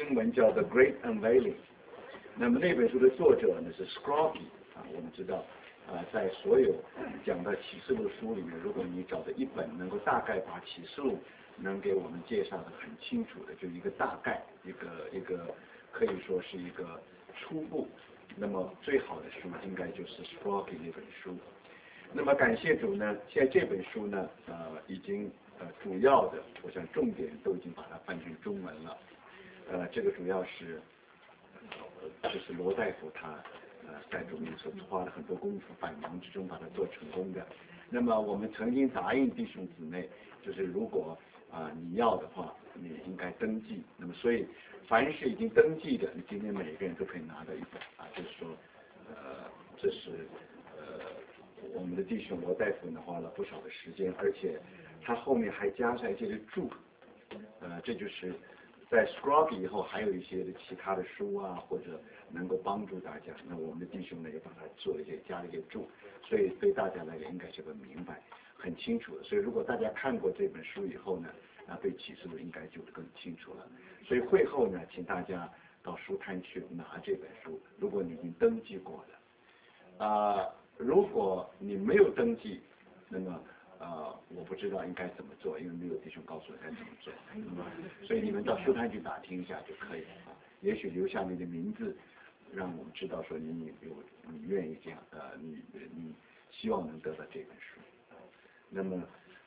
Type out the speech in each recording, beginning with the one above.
英文叫 The Great Unveiling。那么那本书的作者呢是 Scroggie 我们知道在所有讲到启示录书里面，如果你找到一本能够大概把启示录能给我们介绍的很清楚的，就一个大概，一个可以说是一个初步，那么最好的书应该就是 Scroggie 那本书。那么感谢主呢，现在这本书呢已经主要的我想重点都已经把它翻成中文了。这个主要是就是罗大夫他在主面所花了很多功夫，百忙之中把它做成功的。那么我们曾经答应弟兄姊妹，就是如果你要的话，你应该登记。那么所以凡是已经登记的，你今天每个人都可以拿到一本就是说这是我们的弟兄罗大夫呢花了不少的时间，而且他后面还加上一些的注，这就是在 Scroggie 以后还有一些的其他的书或者能够帮助大家。那我们的弟兄呢也把它做了一些加了一些注，所以对大家来讲应该是个明白很清楚的。所以如果大家看过这本书以后呢，对启示录应该就更清楚了。所以会后呢，请大家到书摊去拿这本书，如果你已经登记过了。如果你没有登记，那么我不知道应该怎么做，因为没有弟兄告诉我该怎么做。所以你们到书摊去打听一下就可以了。也许留下你的名字，让我们知道说你愿意这样你希望能得到这本书。那么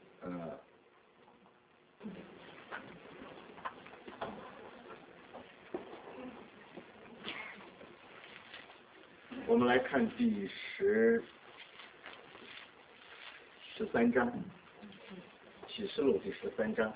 我们来看第13章，启示录第13章。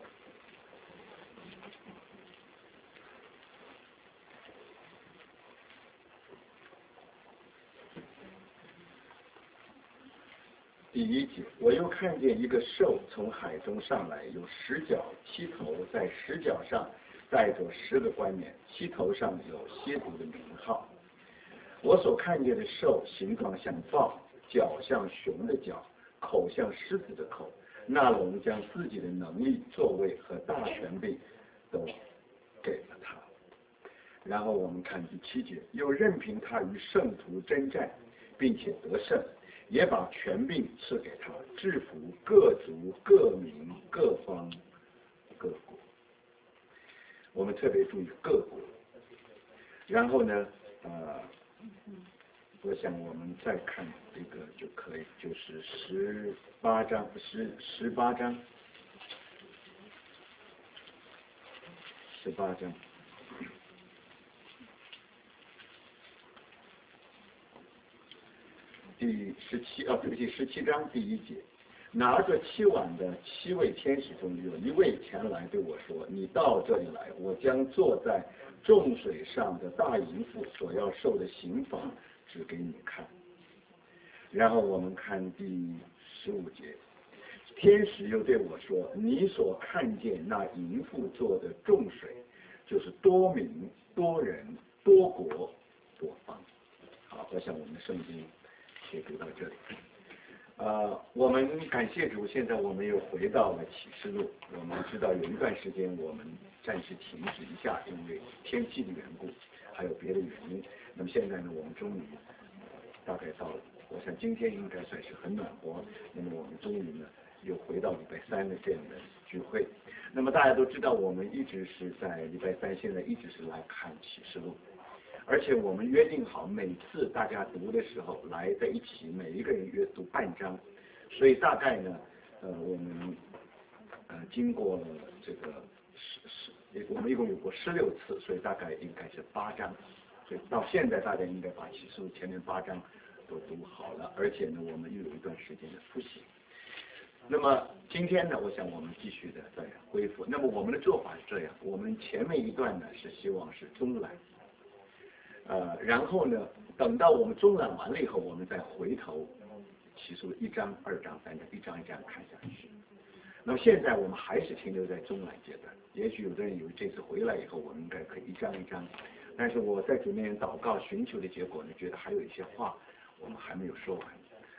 第1节，我又看见一个兽从海中上来，有10角7头，在10角上带着10个冠冕，7头上有蝎子的名号。我所看见的兽形状像豹，脚像熊的脚，口像狮子的口。那龙将自己的能力、作为和大权柄都给了他。然后我们看第7节，又任凭他与圣徒征战，并且得胜，也把权柄赐给他，制服各族、各民、各方、各国。我们特别注意各国。然后呢我想我们再看这个就可以，就是18章，18章第17章第1节，拿着7碗的7位天使中有一位前来对我说：“你到这里来，我将坐在众水上的大淫妇所要受的刑罚指给你看。”然后我们看第15节，天使又对我说：“你所看见那淫妇坐的众水，就是多民、多人、多国、多方。”好，我想我们的圣经也读到这里。我们感谢主，现在我们又回到了启示录。我们知道有一段时间我们暂时停止一下，因为天气的缘故，还有别的原因。那么现在呢，我们终于大概到了，我想今天应该算是很暖和。那么我们终于呢又回到礼拜3的这样的聚会。那么大家都知道，我们一直是在礼拜3，现在一直是来看启示录。而且我们约定好，每次大家读的时候来在一起，每一个人约读半章，所以大概呢，我们经过了这个我们一共有过16次，所以大概应该是8章，所以到现在大家应该把启示录前面8章都读好了，而且呢，我们又有一段时间的复习。那么今天呢，我想我们继续的再恢复。那么我们的做法是这样，我们前面一段呢是希望是中览。然后呢，等到我们中览完了以后，我们再回头启示录1章、2章、3章，一章一章看下去。那么现在我们还是停留在中览阶段。也许有的人以为这次回来以后，我们应该可以一章一章。但是我在主面前祷告寻求的结果呢，觉得还有一些话我们还没有说完。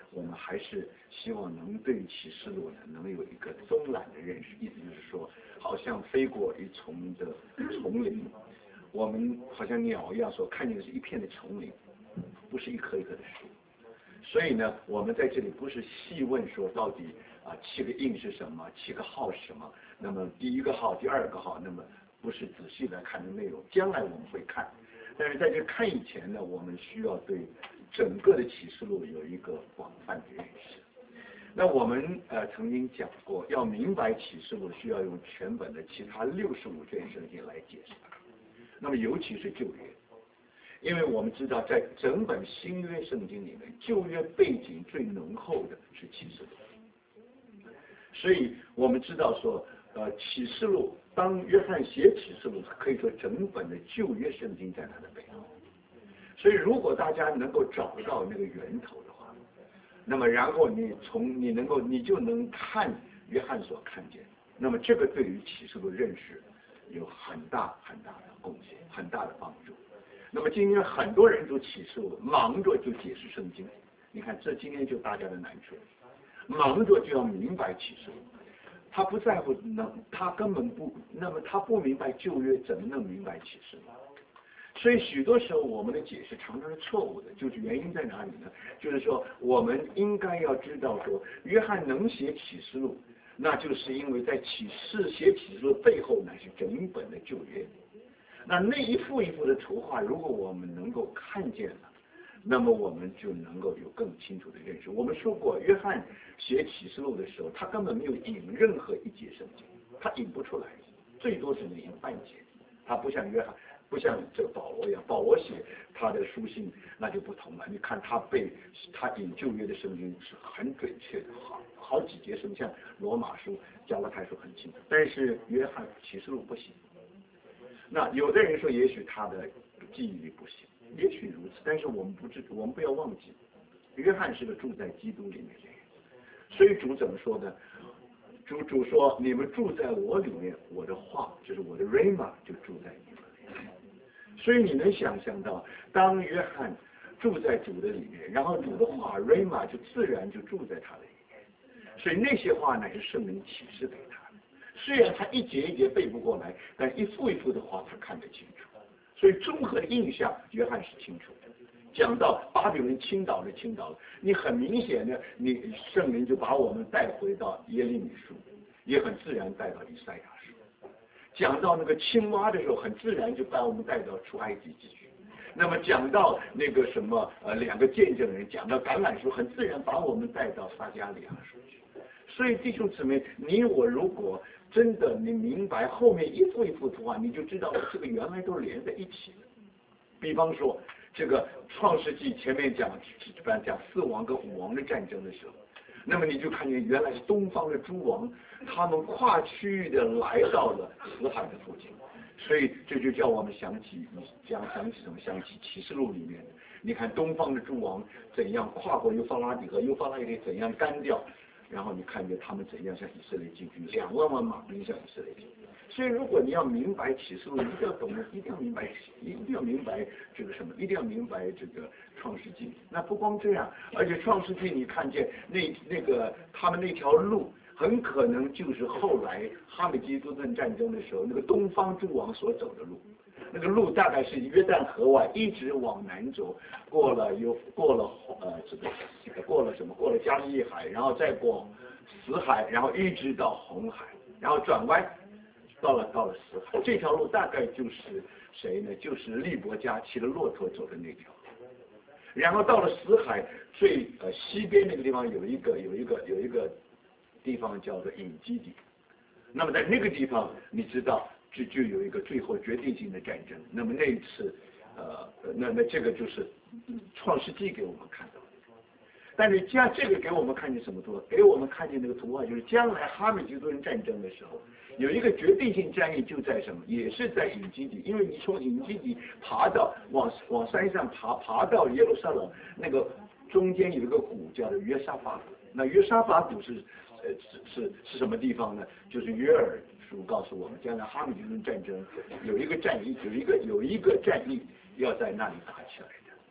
我们还是希望能对启示录呢能有一个综览的认识，意思就是说，好像飞过一丛的丛林，我们好像鸟一样所看见的是一片的丛林，不是一棵一棵的树。所以呢，我们在这里不是细问说到底7个印是什么，7个号是什么，那么第1个号、第2个号，那么不是仔细来看的内容，将来我们会看。但是在这看以前呢，我们需要对整个的启示录有一个广泛的认识。那我们曾经讲过，要明白启示录需要用全本的其他65卷圣经来解释它。那么尤其是旧约，因为我们知道在整本新约圣经里面，旧约背景最浓厚的是启示录。所以我们知道说，启示录当约翰写启示录，可以说整本的旧约圣经在他的背后。所以如果大家能够找到那个源头的话，那么然后你就能看约翰所看见，那么这个对于启示录认识有很大很大的贡献，很大的帮助。那么今天很多人读启示录，忙着就解释圣经，你看这今天就大家的难处，忙着就要明白启示录，他不在乎他根本不，那么他不明白旧约，怎么能明白启示录？所以许多时候我们的解释常常是错误的，就是原因在哪里呢？就是说我们应该要知道说，约翰能写启示录，那就是因为在写启示录背后乃是整本的旧约。那一幅一幅的图画，如果我们能够看见了，那么我们就能够有更清楚的认识。我们说过，约翰写启示录的时候，他根本没有引任何一节圣经，他引不出来，最多只能引半节。他不像约翰，不像这个保罗一样，保罗写他的书信那就不同了。你看他引旧约的圣经是很准确的，好几节圣经，像罗马书、加拉太书很清楚，但是约翰启示录不行。那有的人说，也许他的记忆力不行，也许如此，但是我们不要忘记，约翰是个住在基督里面的人，所以主怎么说呢？主说：“你们住在我里面，我的话就是我的 rhema 就住在你们里面。”所以你能想象到，当约翰住在主的里面，然后主的话 rhema 就自然就住在他的里面，所以那些话乃是圣灵启示给他。虽然他一节一节背不过来，但一幅一幅的话他看得清楚，所以综合的印象约翰是清楚的。讲到巴比伦倾倒了，你很明显的，你圣灵就把我们带回到耶利米书，也很自然带到以赛亚书。讲到那个青蛙的时候，很自然就把我们带到出埃及记去。那么讲到那个什么2个见证人，讲到橄榄树，很自然把我们带到撒迦利亚书去。所以弟兄姊妹，你我如果真的你明白后面一幅一幅图画，你就知道这个原来都连在一起的。比方说这个创世纪前面讲4王跟5王的战争的时候，那么你就看见原来是东方的诸王，他们跨区域的来到了死海的附近，所以这就叫我们想起什么？想起启示录里面的，你看东方的诸王怎样跨过幼发拉底河，幼发拉底河怎样干掉。然后你看见他们怎样向以色列进军，2万万马兵向以色列进军。所以如果你要明白启示录，一定要懂得，一定要明白这个什么，一定要明白这个创世纪。那不光这样，而且创世纪你看见那个他们那条路，很可能就是后来哈米基多顿战争的时候，那个东方诸王所走的路。那个路大概是约旦河外一直往南走，过了加利利海，然后再过死海，然后一直到红海，然后转弯到了死海。这条路大概就是谁呢？就是利伯加骑着骆驼走的那条路。然后到了死海最西边那个地方有一个地方叫做隐基底。那么在那个地方，你知道。就有一个最后决定性的战争。那么那一次，那这个就是创世纪给我们看到的。但是这个给我们看见什么图？给我们看见那个图画，就是将来哈米吉多人战争的时候，有一个决定性战役就在什么？也是在隐基底。因为你从隐基底往山上爬到耶路撒冷，那个中间有一个谷叫做约沙法谷。那约沙法谷是什么地方呢？就是约珥书告诉我们，将来哈米吉顿战争有一个战役要在那里打起来的。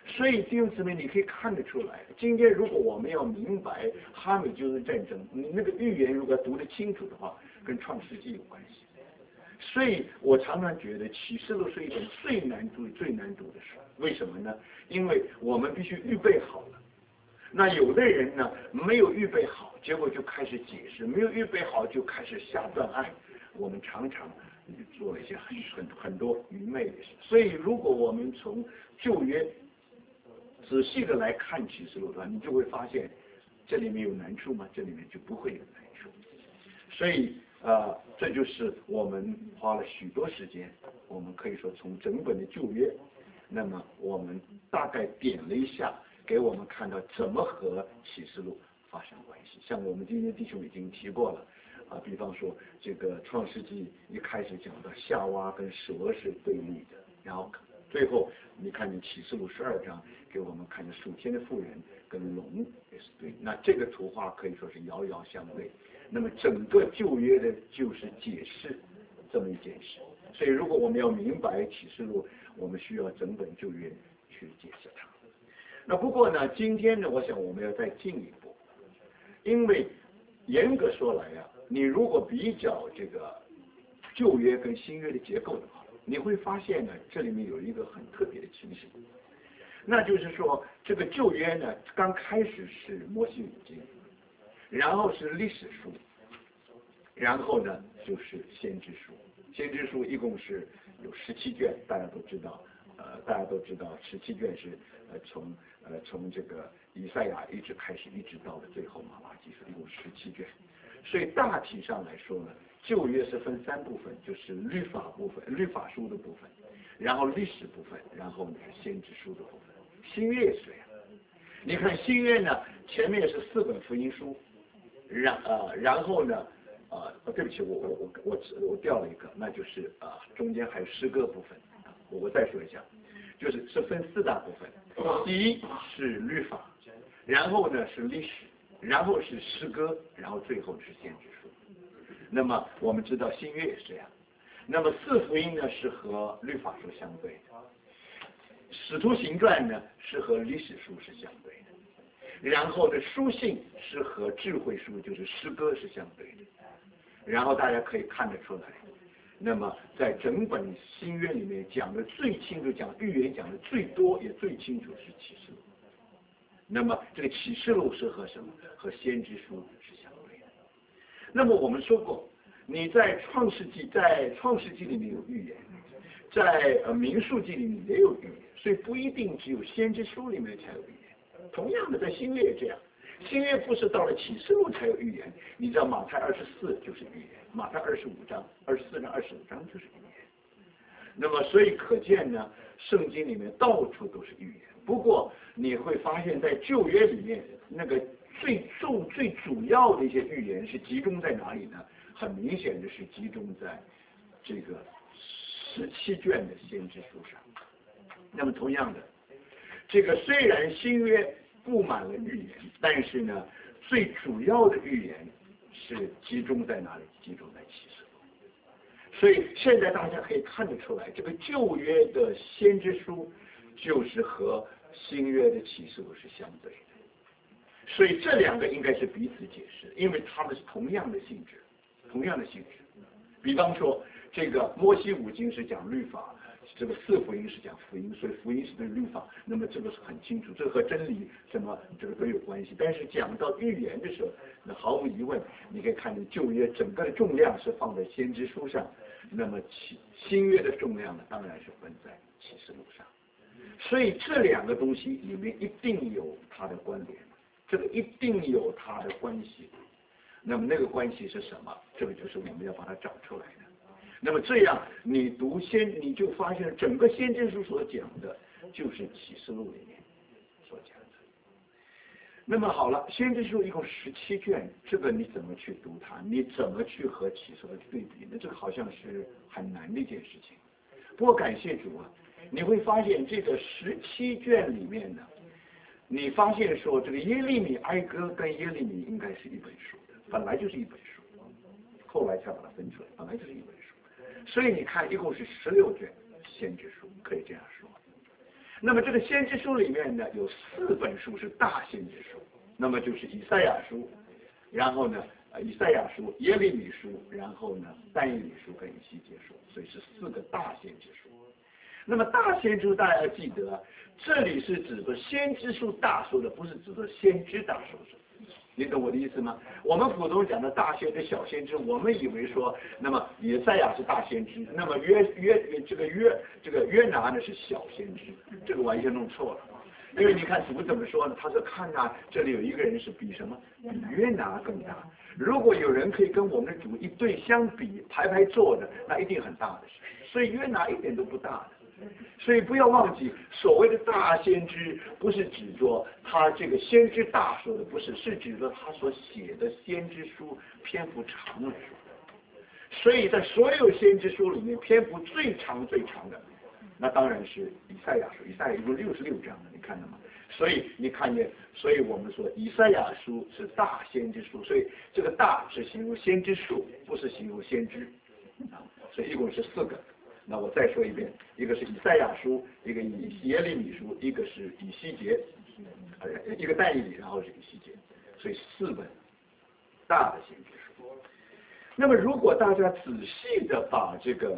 所以弟兄姊妹，你可以看得出来，今天如果我们要明白哈米就是战争，你那个预言如果读得清楚的话，跟创世纪有关系。所以我常常觉得启示录是一本最难读的书，为什么呢？因为我们必须预备好了。那有的人呢没有预备好，结果就开始解释，没有预备好就开始下断案。我们常常做了一些很多愚昧的事。所以如果我们从旧约仔细的来看启示录的话，你就会发现这里面有难处吗？这里面就不会有难处。所以这就是我们花了许多时间，我们可以说从整本的旧约，那么我们大概点了一下，给我们看到怎么和启示录发生关系。像我们今天弟兄已经提过了比方说这个创世纪一开始讲到夏娃跟蛇是对立的，然后最后你看见启示录12章给我们看见属天的妇人跟龙也是对，那这个图画可以说是遥遥相对。那么整个旧约的就是解释这么一件事。所以如果我们要明白启示录，我们需要整本旧约去解释它。那不过呢，今天呢，我想我们要再进一步，因为严格说来你如果比较这个旧约跟新约的结构的话，你会发现呢，这里面有一个很特别的情形，那就是说这个旧约呢，刚开始是摩西五经，然后是历史书，然后呢就是先知书。先知书一共是有17卷，大家都知道17卷是从这个以赛亚一直开始，一直到了最后马拉基书，一共17卷。所以大体上来说呢，旧约是分3部分，就是律法部分、律法书的部分，然后历史部分，然后呢是先知书的部分。新约也是这样。你看新约呢，前面是4本福音书，然后呢对不起，我掉了一个，那就是中间还有诗歌部分。我再说一下，是分4大部分，第一是律法，然后呢是历史，然后是诗歌，然后最后是先知书。那么我们知道新约也是这样。那么4福音呢是和律法书相对的，使徒行传呢是和历史书是相对的，然后呢书信是和智慧书就是诗歌是相对的。然后大家可以看得出来，那么在整本新约里面讲的最清楚，讲预言讲的最多也最清楚是启示录。那么这个启示录是和什么？和先知书是相对的。那么我们说过，你在创世纪里面有预言，在民数记里面也有预言，所以不一定只有先知书里面才有预言。同样的，在新约也这样。新约不是到了启示录才有预言，你知道马太24就是预言，马太24章、24章、25章就是预言。那么所以可见呢，圣经里面到处都是预言。不过你会发现在旧约里面，那个最主要的一些预言是集中在哪里呢？很明显的是集中在这个17卷的先知书上。那么同样的，这个虽然新约布满了预言，但是呢，最主要的预言是集中在哪里？集中在启示录。所以现在大家可以看得出来，这个旧约的先知书就是和新约的启示录是相对的。所以这2个应该是彼此解释，因为它们是同样的性质。比方说，这个摩西五经是讲律法，这个4福音是讲福音，所以福音是对律法，那么这个是很清楚，这和真理什么这个都有关系。但是讲到预言的时候，那毫无疑问，你可以看见旧约整个的重量是放在先知书上，那么新约的重量呢，当然是分在启示录上。所以这2个东西里面一定有它的关联，这个一定有它的关系。那么那个关系是什么？这个就是我们要把它找出来的。那么这样你你就发现整个先知书所讲的就是启示录里面所讲的。那么好了，先知书一共17卷，这个你怎么去读它？你怎么去和启示录对比？那这个好像是很难的一件事情。不过感谢主你会发现这个17卷里面呢，你发现说这个耶利米哀歌跟耶利米应该是一本书的，本来就是一本书，后来才把它分出来，本来就是一本书。所以你看，一共是16卷先知书，可以这样说。 那么这个先知书里面呢，有4本书是大先知书，那么就是以赛亚书，然后呢，以赛亚书、耶利米书，然后呢，但以理书跟以西结书，所以是4个大先知书。那么大先知大家要记得，这里是指的先知书大说的，不是指的先知大说的。你懂我的意思吗？我们普通讲的大先知、小先知，我们以为说，那么以赛亚是大先知，那么约拿呢是小先知，这个完全弄错了。因为你看主怎么说呢？他说看啊，这里有一个人是比什么？比约拿更大。如果有人可以跟我们的主一对相比，排坐的，那一定很大的事。所以约拿一点都不大的。所以不要忘记，所谓的大先知，不是指着他这个先知大说的，不是，是指着他所写的先知书篇幅长的书。所以在所有先知书里面，篇幅最长的，那当然是以赛亚书。以赛亚一共66章的，你看到吗？所以你看见，所以我们说以赛亚书是大先知书，所以这个大是形容先知书，不是形容先知啊。所以一共是4个。那我再说一遍，一个是以赛亚书，一个耶利米书，一个是以西结，一个但以理，然后是以西结，所以4本大的先知书。那么如果大家仔细的把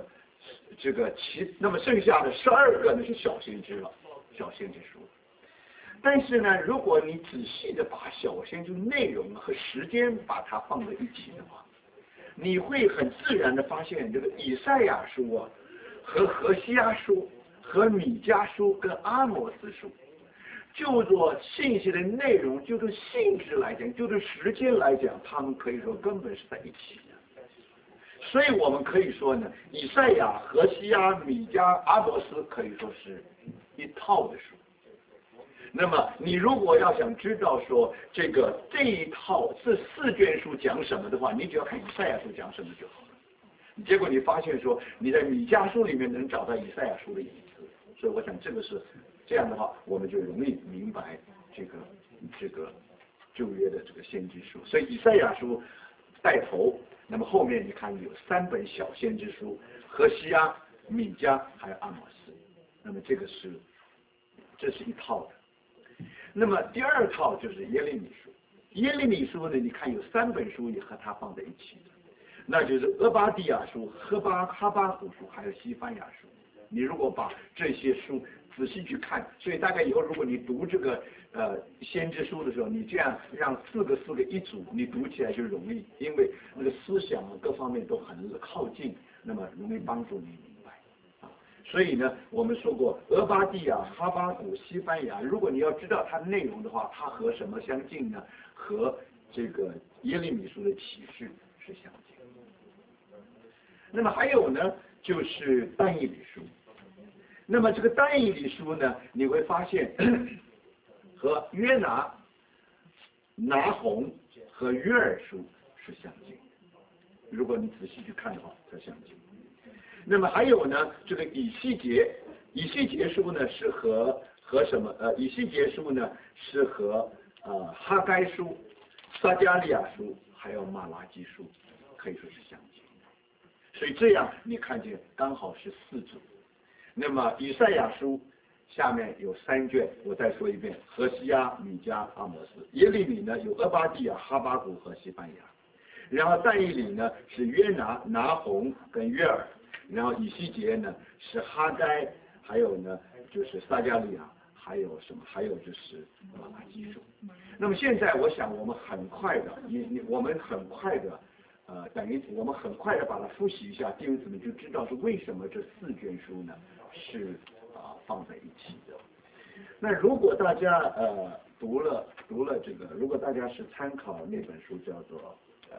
那么剩下的12个呢是小先知了，小先知书。但是呢，如果你仔细的把小先知内容和时间把它放在一起的话，你会很自然的发现，这个以赛亚书啊，和何西阿书、和米迦书跟阿摩斯书，就做信息的内容，就做性质来讲，就做时间来讲，他们可以说根本是在一起的。所以我们可以说呢，以赛亚、何西阿、米迦、阿摩斯可以说是一套的书。那么你如果要想知道说这一套这4卷书讲什么的话，你只要看以赛亚书讲什么就好了。结果你发现说你在米迦书里面能找到以赛亚书的影子，所以我想这个是这样的话，我们就容易明白这个旧约的这个先知书。所以以赛亚书带头，那么后面你看有3本小先知书，何西阿、米迦还有阿摩斯，那么这是一套的。那么第2套就是耶利米书。耶利米书呢，你看有3本书也和它放在一起的，那就是俄巴底亚书、哈巴谷书还有西番雅书。你如果把这些书仔细去看，所以大概以后如果你读这个先知书的时候，你这样让4个一组，你读起来就容易，因为那个思想各方面都很靠近，那么容易帮助你明白啊。所以呢，我们说过俄巴底亚、哈巴谷、西番雅，如果你要知道它内容的话，它和什么相近呢？和这个耶利米书的启示是相近。那么还有呢，就是但以理书。那么这个但以理书呢，你会发现和约拿、拿红和约珥书是相近的。如果你仔细去看的话，它相近。那么还有呢，这个以西结书呢是和什么？以西结书呢是和哈该书、撒迦利亚书还有马拉基书可以说是相近。所以这样你看见刚好是4组。那么以赛亚书下面有3卷，我再说一遍：何西阿、米迦、阿摩斯。耶利米呢有俄巴底亚、哈巴谷和西番雅。然后但以理呢是约拿、拿红跟约珥。然后以西结呢是哈该，还有呢就是撒迦利亚，还有什么？还有就是马拉基书。那么现在我想我们很快的，我们很快的。等于我们很快的把它复习一下，弟兄姊妹就知道是为什么这4卷书呢是放在一起的。那如果大家读了这个，如果大家是参考那本书叫做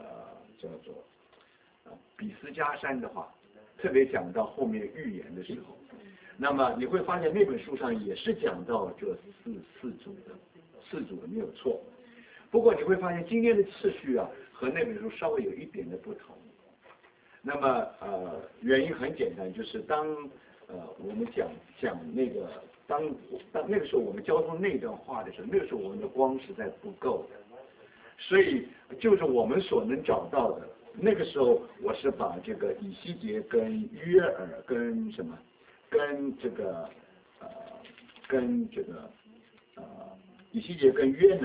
比斯加山的话，特别讲到后面预言的时候，那么你会发现那本书上也是讲到这四组的没有错。不过你会发现今天的次序啊和那本书稍微有一点的不同。那么原因很简单，就是当我们讲那个当那个时候我们交通那段话的时候，那个时候我们的光实在不够的，所以就是我们所能找到的。那个时候我是把这个以西结跟约珥跟什么跟这个跟这个以西结跟约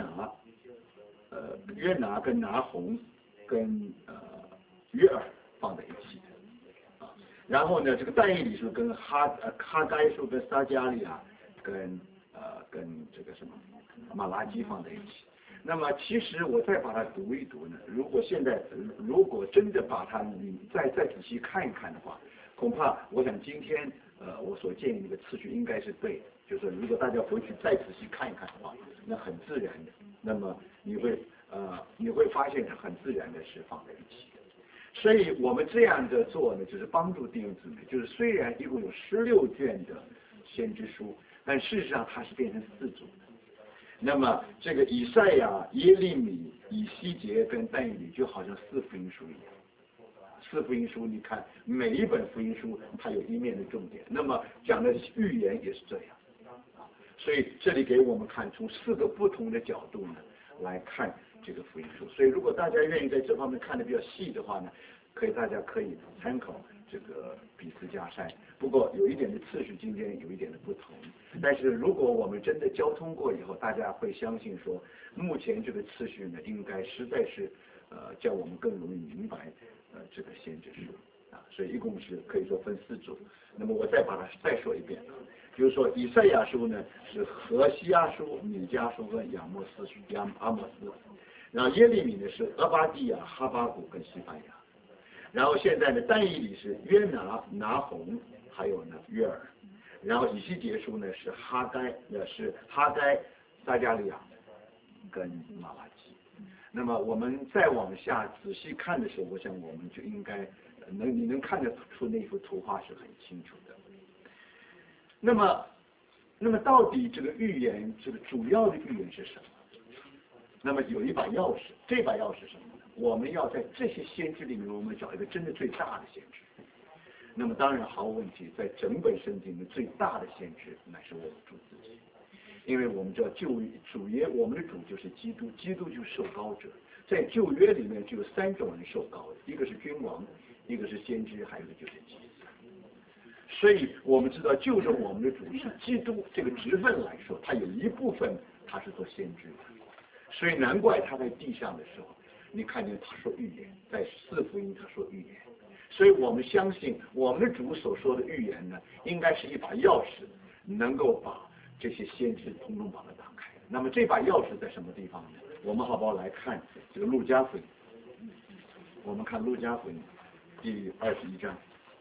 拿跟拿红跟约珥放在一起的啊。然后呢，这个但以理书跟哈该书跟撒迦利亚跟这个什么马拉基放在一起。那么其实我再把它读一读呢，如果真的把它再仔细看一看的话，恐怕我想今天我所建议的次序应该是对的，就是如果大家回去再仔细看一看的话，那很自然的，那么你会发现它很自然的是放在一起的。所以我们这样的做呢，就是帮助弟兄姊妹，就是虽然一共有16卷的先知书，但事实上它是变成4组的。那么这个以赛亚、耶利米、以西结跟但以理就好像4福音书一样。4福音书，你看每一本福音书它有一面的重点，那么讲的预言也是这样啊。所以这里给我们看从4个不同的角度呢来看这个福音书。所以如果大家愿意在这方面看的比较细的话呢，大家可以参考这个彼此加筛。不过有一点的次序今天有一点的不同，但是如果我们真的交通过以后，大家会相信说，目前这个次序呢，应该实在是叫我们更容易明白这个先知书啊。所以一共是可以说分4组。那么我再把它再说一遍啊，就是说以赛亚书呢是何西阿书、米迦书和阿摩斯，然后耶利米呢是俄巴底亚、哈巴谷跟西番雅。然后现在呢，但以理是约拿、拿红，还有呢约珥，然后以西结书呢是哈该，撒迦利亚跟马拉基。那么我们再往下仔细看的时候，我想我们就应该你能看得出那幅图画是很清楚的。那么到底这个预言，这个主要的预言是什么？那么有一把钥匙，这把钥匙是什么？我们要在这些先知里面，我们找一个真的最大的先知。那么当然毫无问题，在整本圣经的最大的先知乃是我们主自己，因为我们知道我们的主就是基督，基督就是受膏者。在旧约里面就有3种人受膏的，一个是君王，一个是先知，还有一个就是祭司。所以我们知道，就着我们的主是基督这个职分来说，他有一部分他是做先知的，所以难怪他在地上的时候。你看见他说预言，在4福音他说预言，所以我们相信我们的主所说的预言呢，应该是一把钥匙，能够把这些先知统统把它打开。那么这把钥匙在什么地方呢？我们好不好来看这个路加福音？我们看路加福音第21章，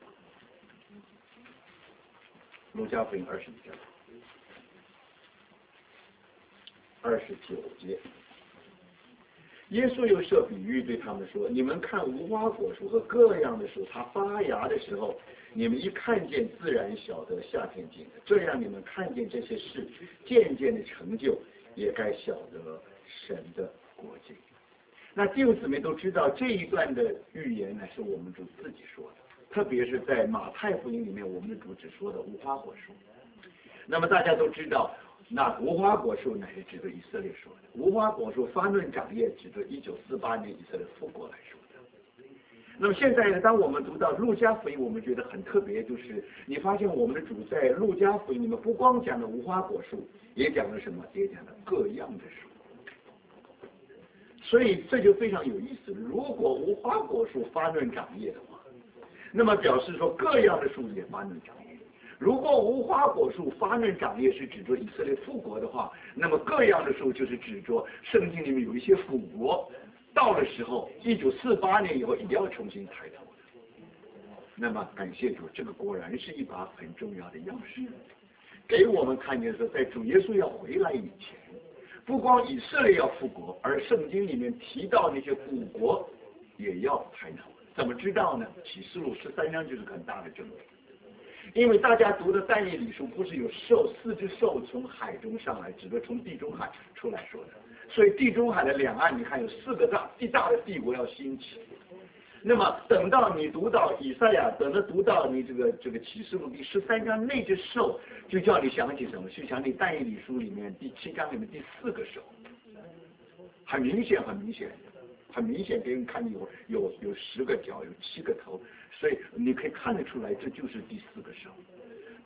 路加福音21章29节。耶稣又设比喻对他们说：你们看无花果树和各样的树，它发芽的时候，你们一看见，自然晓得夏天近了。这样你们看见这些事渐渐的成就，也该晓得神的国境。那弟兄姊妹都知道这一段的预言呢，是我们主自己说的，特别是在马太福音里面，我们的主只说的无花果树。那么大家都知道。那无花果树乃是指着以色列说的，无花果树发嫩长叶指着1948年以色列复国来说的。那么现在呢，当我们读到路加福音，我们觉得很特别，就是你发现我们的主在路加福音里面不光讲了无花果树，也讲了什么？也讲了各样的树。所以这就非常有意思。如果无花果树发嫩长叶的话，那么表示说各样的树也发嫩长叶。如果无花果树发嫩长叶是指着以色列复国的话，那么各样的树就是指着圣经里面有一些复国到了时候，1948年以后一定要重新抬头的。那么感谢主，这个果然是一把很重要的钥匙，给我们看见说，在主耶稣要回来以前，不光以色列要复国，而圣经里面提到那些古国也要抬头。怎么知道呢？启示录13章就是很大的证据。因为大家读的但以理书不是有4只兽从海中上来，指的从地中海出来说的，所以地中海的两岸你看有4个大的帝国要兴起。那么等到你读到以赛亚，等到读到你这个启示录第13章那只兽，就叫你想起什么？去想起但以理书里面第7章里面第4个兽，很明显给人看有10个脚，有7个头，所以你可以看得出来，这就是第4个兽。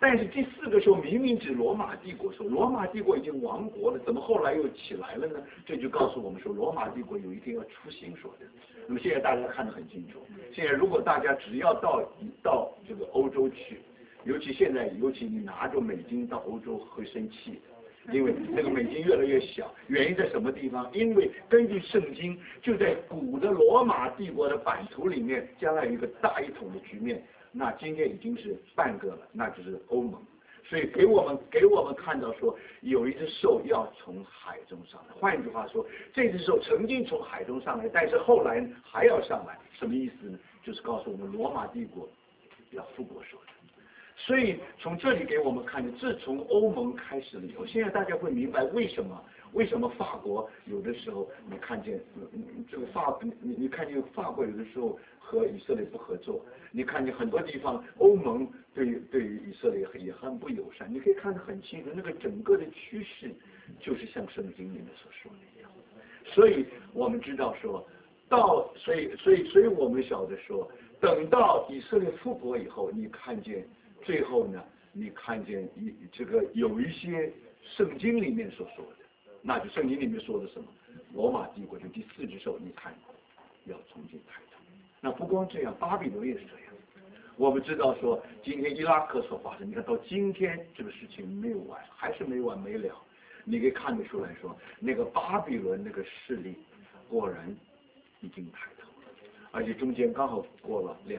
但是第4个时候明明指罗马帝国，说罗马帝国已经亡国了，怎么后来又起来了呢？这就告诉我们说，罗马帝国有一天要出新说的。那么现在大家看得很清楚，现在如果大家只要到这个欧洲去，尤其你拿着美金到欧洲会生气的，因为那个美金越来越小。原因在什么地方？因为根据圣经，就在古的罗马帝国的版图里面，将来有一个大一统的局面。那今天已经是半个了，那就是欧盟。所以给我们看到说，有一只兽要从海中上来。换句话说，这只兽曾经从海中上来，但是后来还要上来，什么意思呢？就是告诉我们罗马帝国要复国手的。所以从这里给我们看见，自从欧盟开始了以后，现在大家会明白为什么法国有的时候你看见这个你看见法国有的时候和以色列不合作，你看见很多地方欧盟对于以色列也很不友善，你可以看得很清楚，那个整个的趋势就是像圣经里面所说的一样。所以我们知道说所以我们晓得说，等到以色列复国以后，你看见最后呢，你看见这个有一些圣经里面所说的，那就圣经里面说的什么？罗马帝国就第4只兽，你看要重新开创。那不光这样，巴比伦也是这样。我们知道说，今天伊拉克所发生，你看到今天这个事情没有完，还是没完没了。你可以看得出来说，那个巴比伦那个势力果然已经抬头了，而且中间刚好过了2520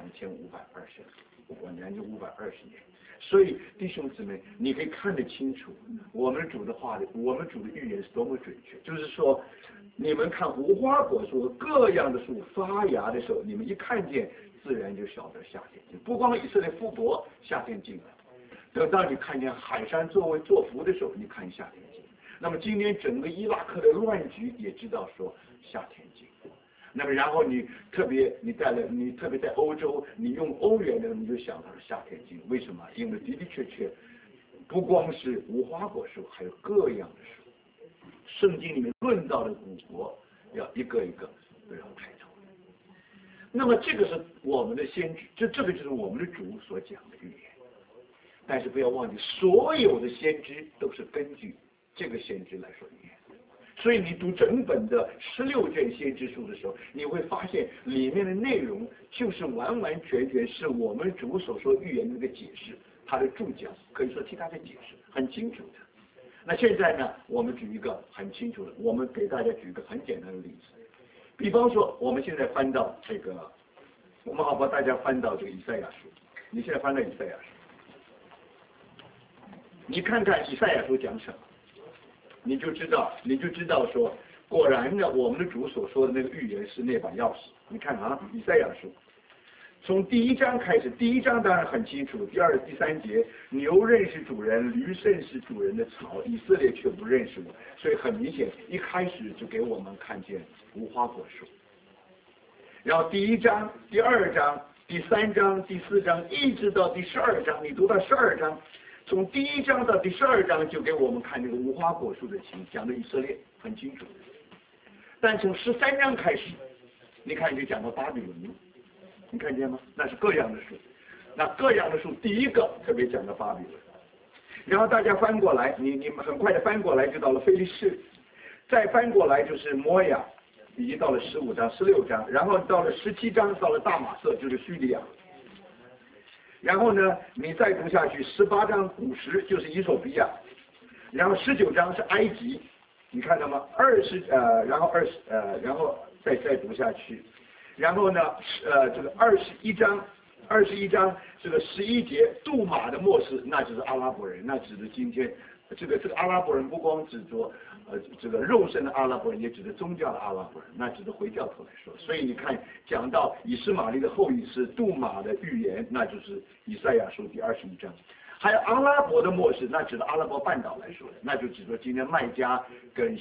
年。所以弟兄姊妹，你可以看得清楚，我们主的预言是多么准确。就是说，你们看无花果树和各样的树发芽的时候，你们一看见，自然就晓得夏天近。不光以色列复国，夏天近了。等到你看见海山作为作福的时候，你看夏天近。那么今天整个伊拉克的乱局也知道说夏天近。那么然后你特别在欧洲，你用欧元的，你就想到了夏天近。为什么？因为的的确确不光是无花果树，还有各样的树。圣经里面论到的古国要一个一个都要抬头。那么这个是我们的先知，这个就是我们的主所讲的预言。但是不要忘记，所有的先知都是根据这个先知来说预言。所以你读整本的16卷先知书的时候，你会发现里面的内容就是完完全全是我们主所说预言的那个解释，他的注脚可以说替他的解释很清楚的。那现在呢，我们举一个很清楚的，我们给大家举一个很简单的例子。比方说，我们现在翻到这个，我们好把大家翻到这个以赛亚书。你现在翻到以赛亚书，你看看以赛亚书讲什么。你就知道说，果然呢，我们的主所说的那个预言是那把钥匙。你看啊，以赛亚书从第1章开始，第1章当然很清楚，第2、第3节，牛认识主人，驴认识主人的槽，以色列却不认识我。所以很明显，一开始就给我们看见无花果树。然后第1章、第2章、第3章、第4章，一直到第12章，你读到12章。从第1章到第12章就给我们看这个无花果树的情，讲的以色列很清楚。但从13章开始，你看就讲到巴比伦，你看见吗？那是各样的树，那各样的树第一个特别讲到巴比伦，然后大家翻过来，你们很快的翻过来就到了菲利士，再翻过来就是摩亚，已经到了15章、16章，然后到了17章到了大马色，就是叙利亚。然后呢，你再读下去，18章古时就是伊索比亚，然后19章是埃及，你看到吗？然后再读下去，然后呢，这个21章这个11节，杜马的末世，那就是阿拉伯人，那指的今天这个阿拉伯人不光指着这个肉身的阿拉伯人，也指的宗教的阿拉伯人，那指的回教徒来说。所以你看，讲到以斯玛利的后裔是杜马的预言，那就是以赛亚书第21章。还有阿拉伯的末世，那指的阿拉伯半岛来说的，那就指着今天麦加跟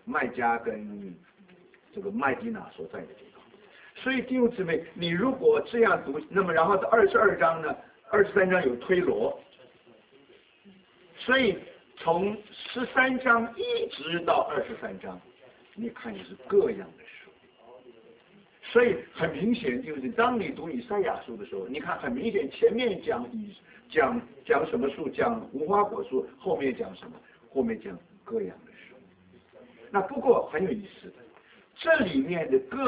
这个麦地那所在的地方。所以弟兄姊妹，你如果这样读，那么然后到22章呢，23章有推罗，所以从13章一直到23章，你看就是各样的书。 所以很明显，就是当你读以赛亚书的时候，你看很明显，前面讲什么树，讲无花果树，后面讲什么？后面讲各样的树。那不过很有意思的，这里面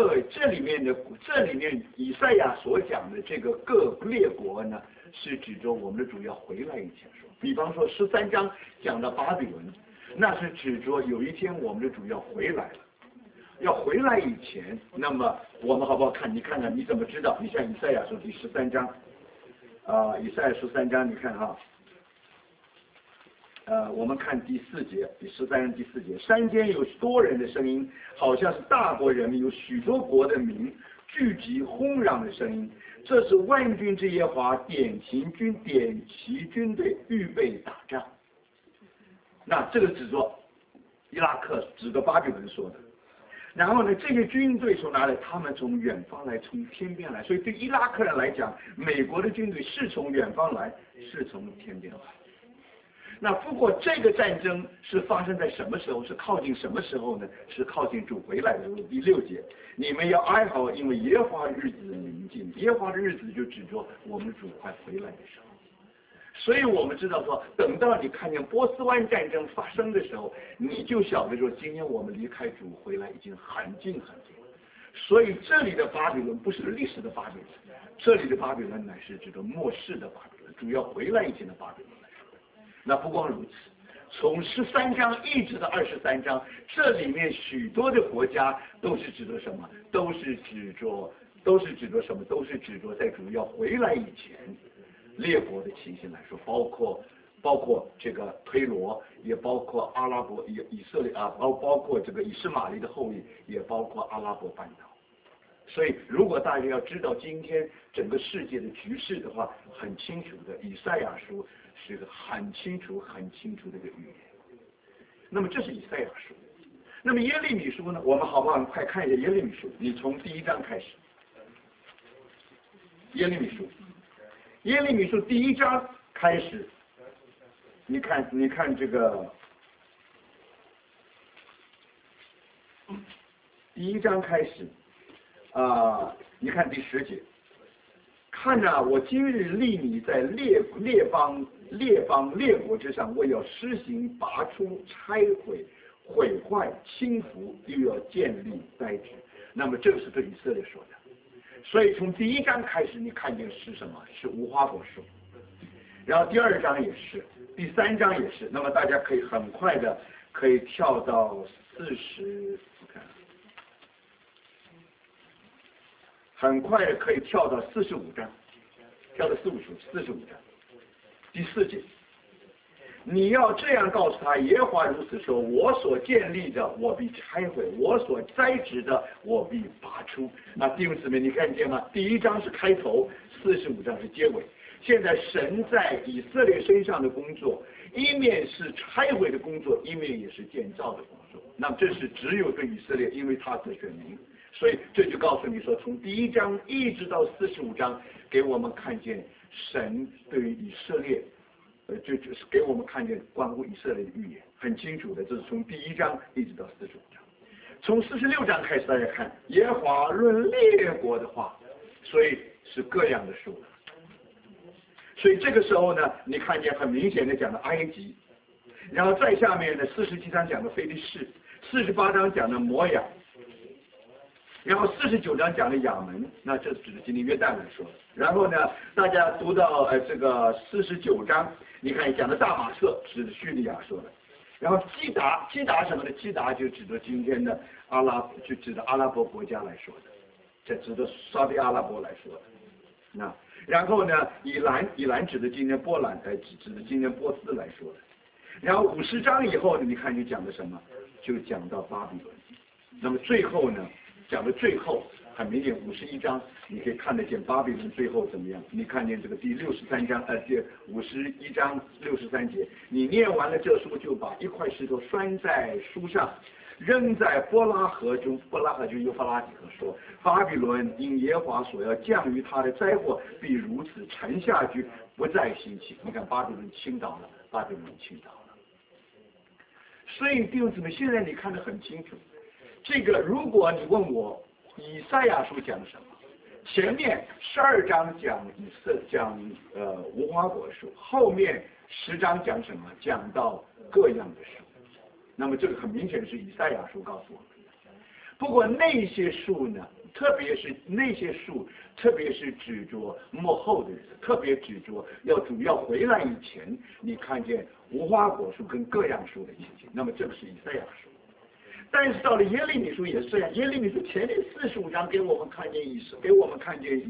以赛亚所讲的这个各列国呢，是指着我们的主要回来以前说。比方说13章讲到巴比伦，那是指着有一天我们的主要回来了。要回来以前，那么我们好不好看？你看看你怎么知道？你像以赛亚书第13章，以赛亚书3章，你看哈，我们看第4节，第13章第4节，山间有多人的声音，好像是大国人民，有许多国的民聚集轰嚷的声音。这是万军之耶和华点其军队预备打仗。那这个指着伊拉克，指着巴比伦说的。然后呢，这些军队从哪里？他们从远方来，从天边来。所以对伊拉克人来讲，美国的军队是从远方来，是从天边来。那不过这个战争是发生在什么时候？是靠近什么时候呢？是靠近主回来的时候。第6节，你们要哀嚎，因为耶和华日子临近。耶和华的日子就指着我们主快回来的时候。所以我们知道说，等到你看见波斯湾战争发生的时候，你就晓得说，今天我们离开主回来已经很近很近。所以这里的巴比伦不是历史的巴比伦，这里的巴比伦乃是指着末世的巴比伦，主要回来以前的巴比伦来说的。那不光如此，从13章一直到23章，这里面许多的国家都是指着什么？都是指着什么？都是指着在主要回来以前列国的情形来说，包括这个推罗，也包括阿拉伯以色列啊，包括这个以实玛利的后裔，也包括阿拉伯半岛。所以如果大家要知道今天整个世界的局势的话，很清楚的，以赛亚书是个很清楚的一个预言。那么这是以赛亚书。那么耶利米书呢？我们好不好快看一下耶利米书？你从第1章开始。耶利米书第1章开始，你看这个第1章开始你看第10节，看啊，我今日立你在列国之上，我要施行拔出、拆毁、毁坏、倾覆，又要建立栽植。那么这个是对以色列说的。所以从第1章开始，你看见是什么？是无花果树。然后第2章也是，第3章也是。那么大家可以很快的可以跳到很快的可以跳到45章，跳到45章。第4节，你要这样告诉他，耶和华如此说：我所建立的，我必拆毁；我所栽植的，我必拔出。那弟兄姊妹，你看见吗？第1章是开头，45章是结尾。现在神在以色列身上的工作，一面是拆毁的工作，一面也是建造的工作。那么这是只有对以色列，因为他是选民。所以这就告诉你说，从第1章一直到45章，给我们看见神对于以色列，就是给我们看见关乎以色列的预言，很清楚的。这是从第1章一直到45章，从46章开始，大家看耶和华论列国的话，所以是各样的树。所以这个时候呢，你看见很明显的讲的埃及，然后再下面的47章讲的非利士，48章讲的摩亚。然后49章讲的亚门，那这只是今天约旦来说的。然后呢，大家读到这个49章，你看讲的大马色是叙利亚说的。然后基达什么呢？基达就指着今天的就指着阿拉伯国家来说的，这指着沙特阿拉伯来说的。那然后呢，以兰指的今天波兰，指的今天波斯来说的。然后50章以后呢，你看你讲的什么？就讲到巴比伦。那么最后呢？讲的最后很明显，51章你可以看得见巴比伦最后怎么样？你看见这个第63章第51章63节，你念完了这书，就把一块石头拴在书上，扔在波拉河中。波拉河就幼发拉底河说，巴比伦因耶和华所要降于他的灾祸，必如此沉下去，不再兴起。你看巴比伦倾倒了，巴比伦倾倒了。所以弟兄姊妹，现在你看得很清楚。这个，如果你问我以赛亚书讲什么？前面12章讲无花果树，后面10章讲什么？讲到各样的树。那么这个很明显是以赛亚书告诉我们的。不过那些树呢，特别是那些树，特别是指着末后的日子，特别指着主要回来以前，你看见无花果树跟各样树的情形。那么这个是以赛亚书。但是到了耶利米书也是这样，耶利米书前面45章给我们看见给我们看见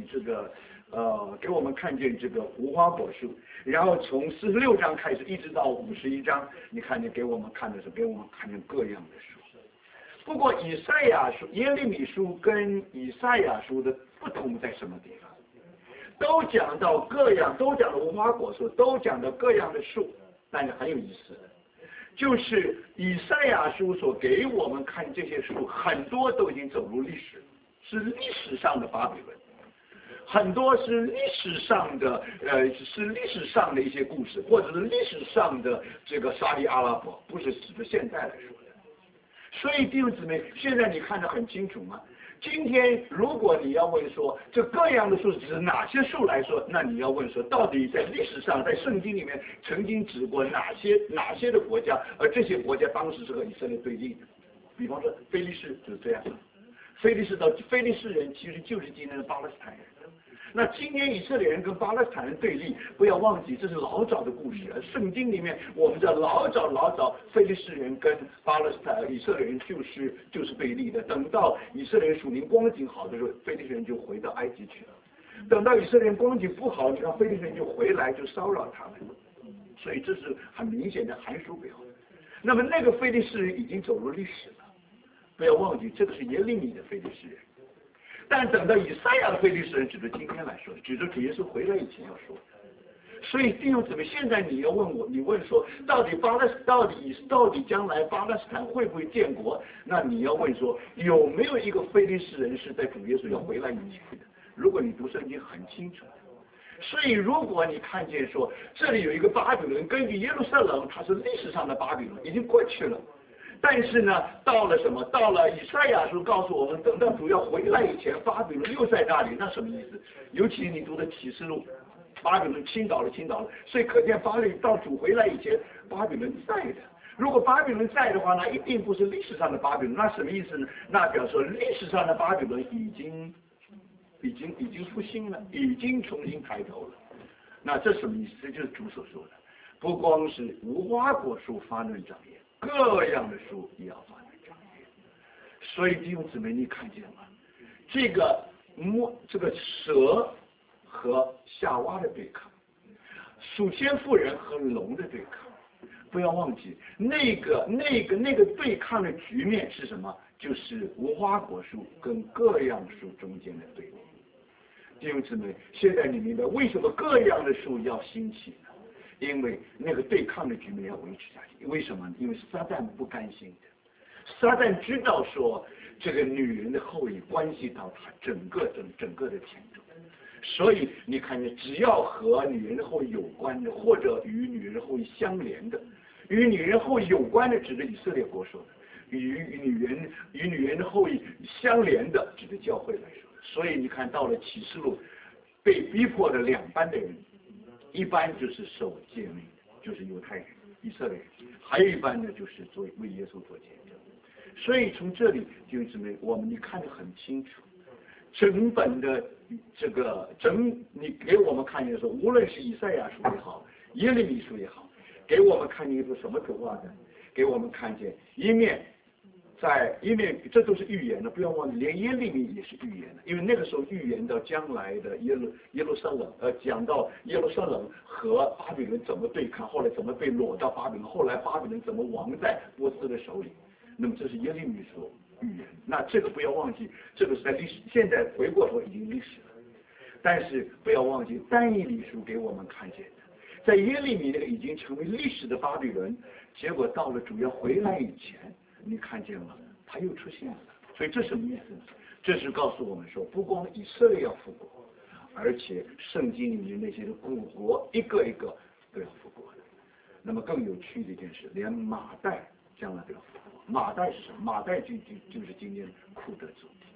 这个无花果树，然后从46章开始一直到51章，你看见给我们看见各样的树。不过以赛亚书、耶利米书跟以赛亚书的不同在什么地方？都讲到无花果树，都讲到各样的树，但是很有意思的。就是以赛亚书所给我们看这些树，很多都已经走入历史，是历史上的巴比伦，很多是历史上的一些故事，或者是历史上的这个沙利阿拉伯，不是指着现在来说的。所以弟兄姊妹，现在你看得很清楚吗？今天如果你要问说这各样的树指哪些树来说，那你要问说到底在历史上在圣经里面曾经指过哪些的国家，而这些国家当时是和以色列对立的。比方说非利士就是这样，非利士人其实就是今天的巴勒斯坦人。那今天以色列人跟巴勒斯坦人对立，不要忘记这是老早的故事了。圣经里面我们知道老早非利士人跟以色列人就是对立的。等到以色列人属灵光景好的时候，非利士人就回到埃及去了。等到以色列人光景不好，你看非利士人就回来就骚扰他们。所以这是很明显的寒暑表。那么那个非利士人已经走入历史了，不要忘记这个是耶利米的非利士人。但等到以赛亚的非利士人，指着今天来说，指着主耶稣回来以前要说。所以弟兄姊妹，现在你要问我，你问说到底将来巴勒斯坦会不会建国？那你要问说有没有一个非利士人是在主耶稣要回来以前的？如果你读圣经很清楚。所以如果你看见说这里有一个巴比伦，根据耶路撒冷，它是历史上的巴比伦，已经过去了。但是呢，到了以赛亚书告诉我们，等到主要回来以前，巴比伦又在那里，那什么意思？尤其你读的启示录，巴比伦倾倒了，所以可见到主回来以前，巴比伦在的。如果巴比伦在的话，那一定不是历史上的巴比伦，那什么意思呢？那表示历史上的巴比伦已经复兴了，已经重新抬头了。那这什么意思？这就是主所说的，不光是无花果树发嫩长叶，各样的树也要发嫩长叶。所以弟兄姊妹，你看见吗？这个蛇和夏娃的对抗，属天妇人和龙的对抗，不要忘记那个对抗的局面是什么？就是无花果树跟各样树中间的对立。弟兄姊妹，现在你明白为什么各样的树要兴起呢？因为那个对抗的局面要维持下去。为什么？因为撒旦不甘心的，撒旦知道说这个女人的后裔关系到他整个的天主，所以你看见只要和女人的后裔有关的，或者与女人的后裔相连的，与女人后裔有关的，指的以色列国说的；与女人的后裔相连的，指的教会来说。所以你看到了启示录，被逼迫的两班的人，一班就是受诫命的，就是犹太人、以色列人；还有一班呢，就是为耶稣做见证。所以从这里弟兄姊妹，你看得很清楚，整本的你给我们看见说，无论是以赛亚书也好，耶利米书也好，给我们看见一幅什么图画呢？给我们看见一面这都是预言的，不要忘记，连耶利米也是预言的，因为那个时候预言到将来的耶路撒冷，讲到耶路撒冷和巴比伦怎么对抗，后来怎么被掳到巴比伦，后来巴比伦怎么亡在波斯的手里，那么这是耶利米所预言。那这个不要忘记，这个是在历史，现在回过头已经历史了。但是不要忘记，但以理书给我们看见的，在耶利米那个已经成为历史的巴比伦，结果到了主要回来以前。你看见了，他又出现了，所以这什么意思呢？这是告诉我们说，不光以色列要复国，而且圣经里面那些的古国一个一个都要复国的。那么更有趣的一件事，连马代将来都要复国。马代是什么？马代就是今天库德主题。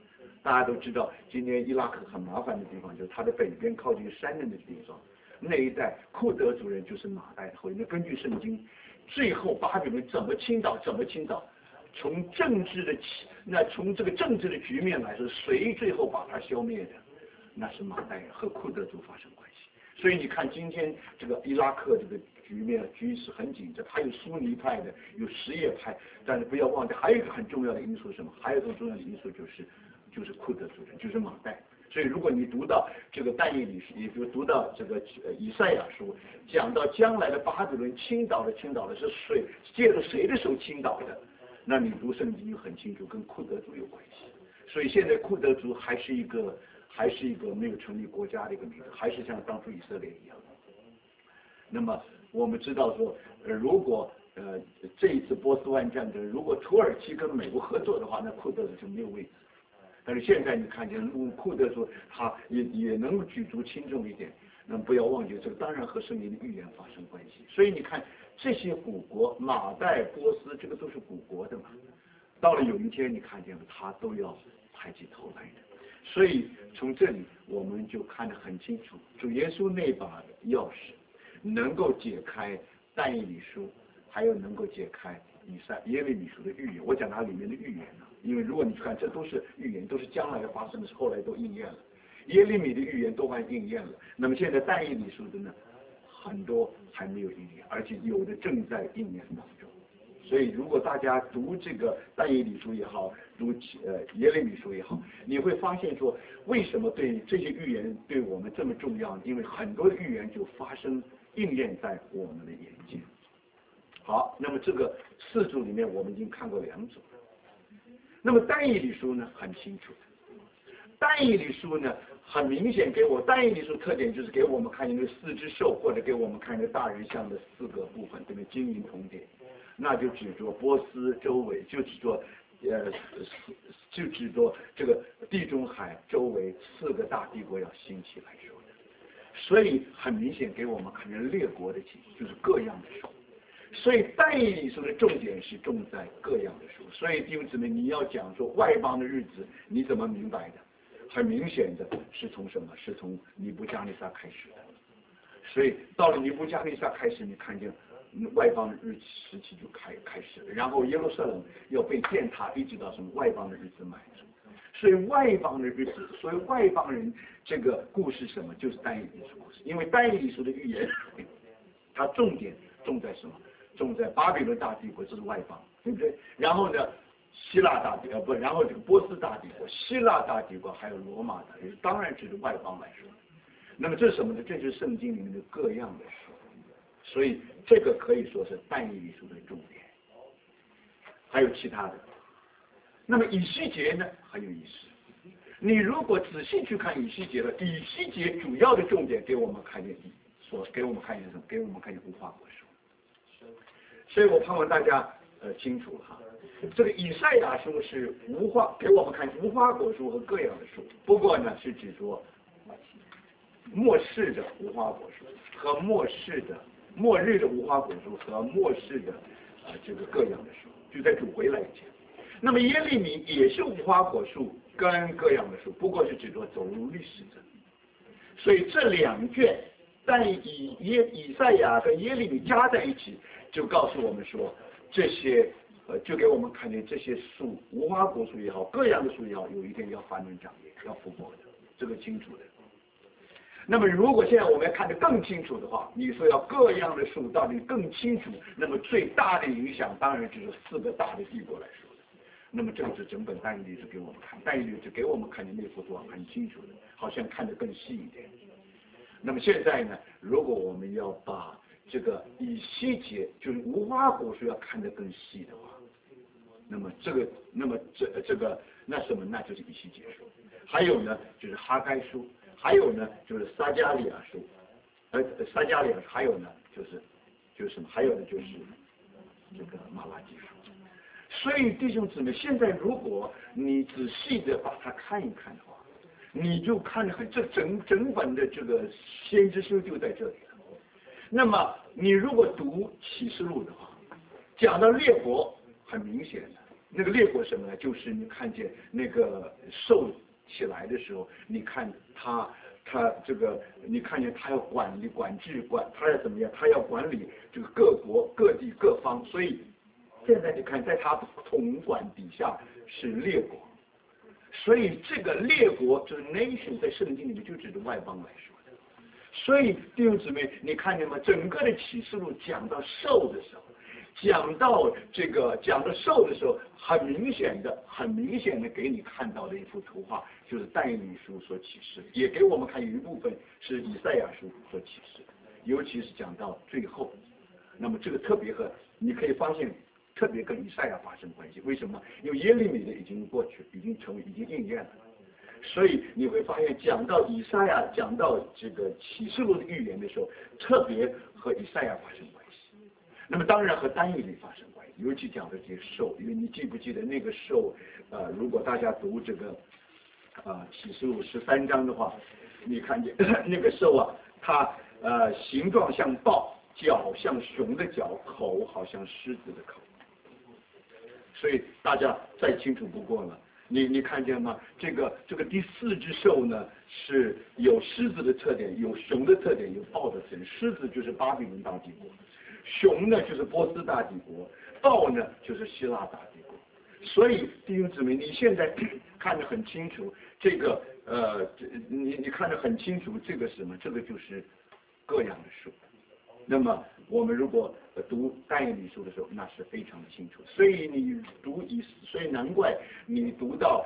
大家都知道，今天伊拉克很麻烦的地方就是它的北边靠近山的那个地方，那一带库德族人就是马代的后裔。那根据圣经，最后巴比伦怎么倾倒，从这个政治的局面来说，谁最后把它消灭的？那是马代人和库德族发生关系。所以你看今天这个伊拉克这个局势很紧张，还有苏尼派的，有什叶派，但是不要忘记还有一个很重要的因素是什么？还有一个重要的因素就是库德族人，就是马代。所以如果你读到这个但以理书，也就读到这个以赛亚书，讲到将来的巴比伦倾倒的是谁，借着谁的手倾倒的，那你读圣经就很清楚，跟库德族有关系。所以现在库德族还是一个没有成立国家的一个民族，还是像当初以色列一样。那么我们知道说，如果这一次波斯湾战争，如果土耳其跟美国合作的话，那库德族就没有位置。但是现在你看见库德族他也能够举足轻重一点，那么不要忘记这个当然和圣经的预言发生关系。所以你看这些古国，马代、波斯，这个都是古国的嘛。到了有一天你看见了，他都要抬起头来的。所以从这里我们就看得很清楚，主耶稣那把钥匙能够解开但以理书，还有能够解开耶利米书的预言。我讲它里面的预言呢，因为如果你看这都是预言，都是将来发生的事，后来都应验了。耶利米的预言都还应验了，那么现在但以理书的呢，很多还没有应验，而且有的正在应验当中。所以如果大家读这个但以理书也好，读耶利米书也好，你会发现说，为什么对这些预言对我们这么重要？因为很多的预言就发生应验在我们的眼前。好，那么这个4组里面我们已经看过2组，那么但以理书呢很清楚，但以理书呢很明显但以理书特点就是给我们看一个4只兽，或者给我们看一个大人像的4个部分，对不对？金银铜铁，那就指着波斯周围，就指着这个地中海周围4个大帝国要兴起来说的。所以很明显给我们看见列国的景，就是各样的书。所以但以理书的重点是重在各样的书。所以弟兄姊妹，你要讲说外邦的日子，你怎么明白的？很明显的是从什么？是从尼布加尼撒开始的。所以到了尼布加尼撒开始，你看见外邦的日时期就开始了，然后耶路撒冷要被践踏，一直到什么外邦的日子满足。所以外邦的日子，所以外邦人这个故事什么？就是但以理书故事。因为但以理书的预言，它重点重在什么？重在巴比伦大帝国，这是外邦，对不对？然后呢，希腊大帝然后这个波斯大帝国、希腊大帝国还有罗马大帝国，当然只是外邦来说。那么这是什么呢？这就是圣经里面的各样的书。所以这个可以说是但以理书的重点。还有其他的。那么以西结呢很有意思。你如果仔细去看以西结了，以西结主要的重点给我们看见什么？给我们看见无花果树。所以我盼望大家清楚哈，这个以赛亚书是给我们看无花果树和各样的树，不过呢是指着末世的无花果树和末日的无花果树和末世的这个各样的树，就在主回来以前。那么耶利米也是无花果树跟各样的树，不过是指着走入历史的。所以这2卷但以赛亚跟耶利米加在一起，就告诉我们说，这些就给我们看见这些树，无花果树也好，各样的树也好，有一天要繁荣长叶，要复活的，这个清楚的。那么如果现在我们要看得更清楚的话，你说要各样的树到底更清楚，那么最大的影响当然就是4个大的帝国来说的。那么这个是整本但以理书给我们看，但以理书给我们看见那幅图很清楚的，好像看得更细一点。那么现在呢，如果我们要把这个以西结就是无花果树要看得更细的话，那么这个那什么，那就是以西结书。还有呢就是哈该书，还有呢就是撒迦利亚书，还有呢就是什么？还有呢就是这个马拉基书。所以弟兄姊妹，现在如果你仔细的把它看一看的话，你就看得这整本的这个先知书就在这里了。那么你如果读启示录的话，讲到列国，很明显的那个列国什么呢？就是你看见那个兽起来的时候，你看他这个，你看见他要管制，他要怎么样？他要管理这个各国各地各方，所以现在你看，在他统管底下是列国，所以这个列国就是 nation， 在圣经里面就指着外邦来说的。所以弟兄姊妹，你看见吗？整个的启示录讲到兽的时候，讲到兽的时候，很明显的给你看到的一幅图画，就是但以理书所启示，也给我们看有一部分是以赛亚书所启示的，尤其是讲到最后。那么这个特别和你可以发现，特别跟以赛亚发生关系。为什么？因为耶利米的已经过去，已经应验了。所以你会发现，讲到以赛亚，讲到这个启示录的预言的时候，特别和以赛亚发生关系。那么当然和但以理发生关系，尤其讲的这些兽，因为你记不记得那个兽？如果大家读这个启示录13章的话，你看见那个兽啊，它形状像豹，脚像熊的脚，口好像狮子的口。所以大家再清楚不过了。你看见吗？这个第4只兽呢，是有狮子的特点，有熊的特点，有豹的特点。狮子就是巴比伦大帝国，熊呢就是波斯大帝国，豹呢就是希腊大帝国。所以弟兄姊妹，你现在看得很清楚，这个你看得很清楚，这个什么？这个就是各样的兽。那么我们如果读但以理书的时候，那是非常的清楚。所以你所以难怪你读到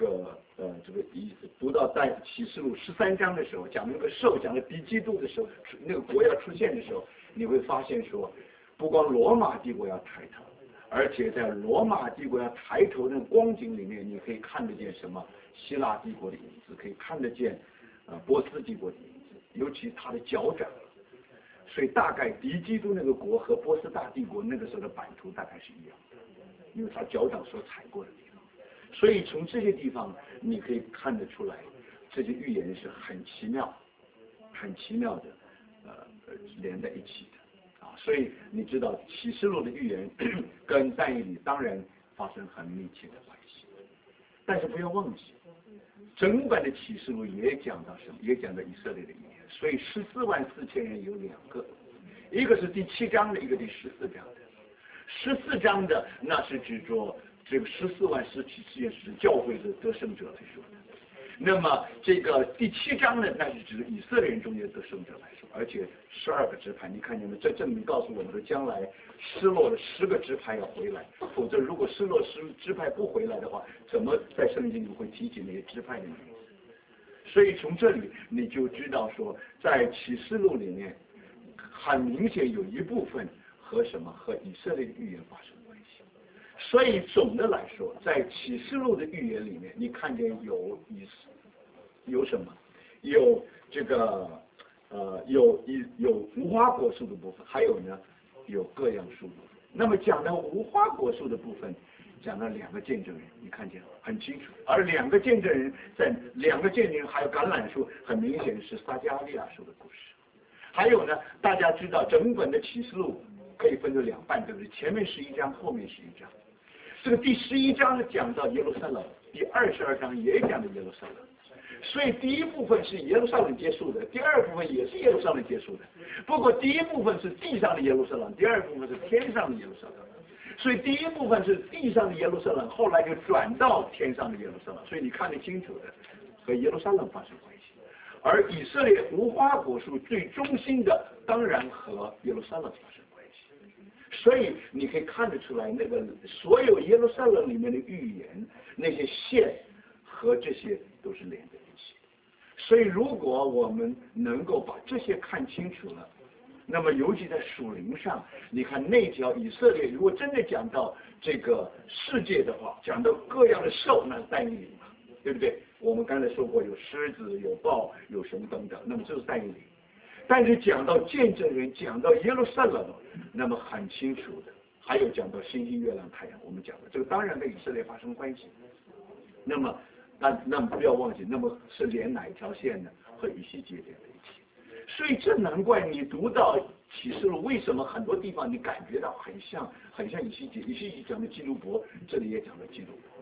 读到在启示录13章的时候，讲那个兽，讲的敌基督的时候，那个国要出现的时候，你会发现说，不光罗马帝国要抬头，而且在罗马帝国要抬头的光景里面，你可以看得见什么？希腊帝国的影子，可以看得见波斯帝国的影子，尤其它的脚掌。所以大概敌基督那个国和波斯大帝国那个时候的版图大概是一样的，因为他脚掌所踩过的地方。所以从这些地方你可以看得出来，这些预言是很奇妙的连在一起的啊。所以你知道启示录的预言跟但以理当然发生很密切的关系，但是不要忘记，整本的启示录也讲到什么？也讲到以色列的预言。所以144000人有2个，一个是第7章的，一个第14章的。14章的那是指着这个14万实体实验室教会的得胜者来说的。那么这个第7章呢，那是指以色列人中间得胜者来说，而且12个支派，你看见没？这证明告诉我们说，将来失落的10个支派要回来，否则如果失落10支派不回来的话，怎么在圣经里会提起那些支派的名字？所以从这里你就知道说，在启示录里面，很明显有一部分和什么？和以色列的预言发生关系。所以总的来说，在启示录的预言里面，你看见有什么？有这个有无花果树的部分，还有呢有各样树的。那么讲到无花果树的部分，讲了2个见证人，你看见很清楚。而2个见证人还有橄榄树，很明显是撒迦利亚书的故事。还有呢，大家知道整本的启示录可以分成2半，对不对？前面11章，后面11章。这个第11章讲到耶路撒冷，第22章也讲到耶路撒冷。所以第一部分是耶路撒冷结束的，第2部分也是耶路撒冷结束的。不过第一部分是地上的耶路撒冷，第2部分是天上的耶路撒冷。所以第一部分是地上的耶路撒冷，后来就转到天上的耶路撒冷。所以你看得清楚的，和耶路撒冷发生关系。而以色列无花果树最中心的，当然和耶路撒冷发生关系。所以你可以看得出来，那个所有耶路撒冷里面的预言，那些线和这些都是连在一起的。所以如果我们能够把这些看清楚了，那么尤其在属灵上，你看那条以色列，如果真的讲到这个世界的话，讲到各样的兽，那是但以理嘛，对不对？我们刚才说过，有狮子、有豹、有熊等等，那么这是但以理。但是讲到见证人，讲到耶路撒冷，那么很清楚的，还有讲到星星、月亮、太阳，我们讲的这个当然跟以色列发生关系。那么不要忘记，那么是连哪一条线呢？和以西结连在一起。所以这难怪你读到启示录，为什么很多地方你感觉到很像以西结讲的基督伯，这里也讲了基督伯。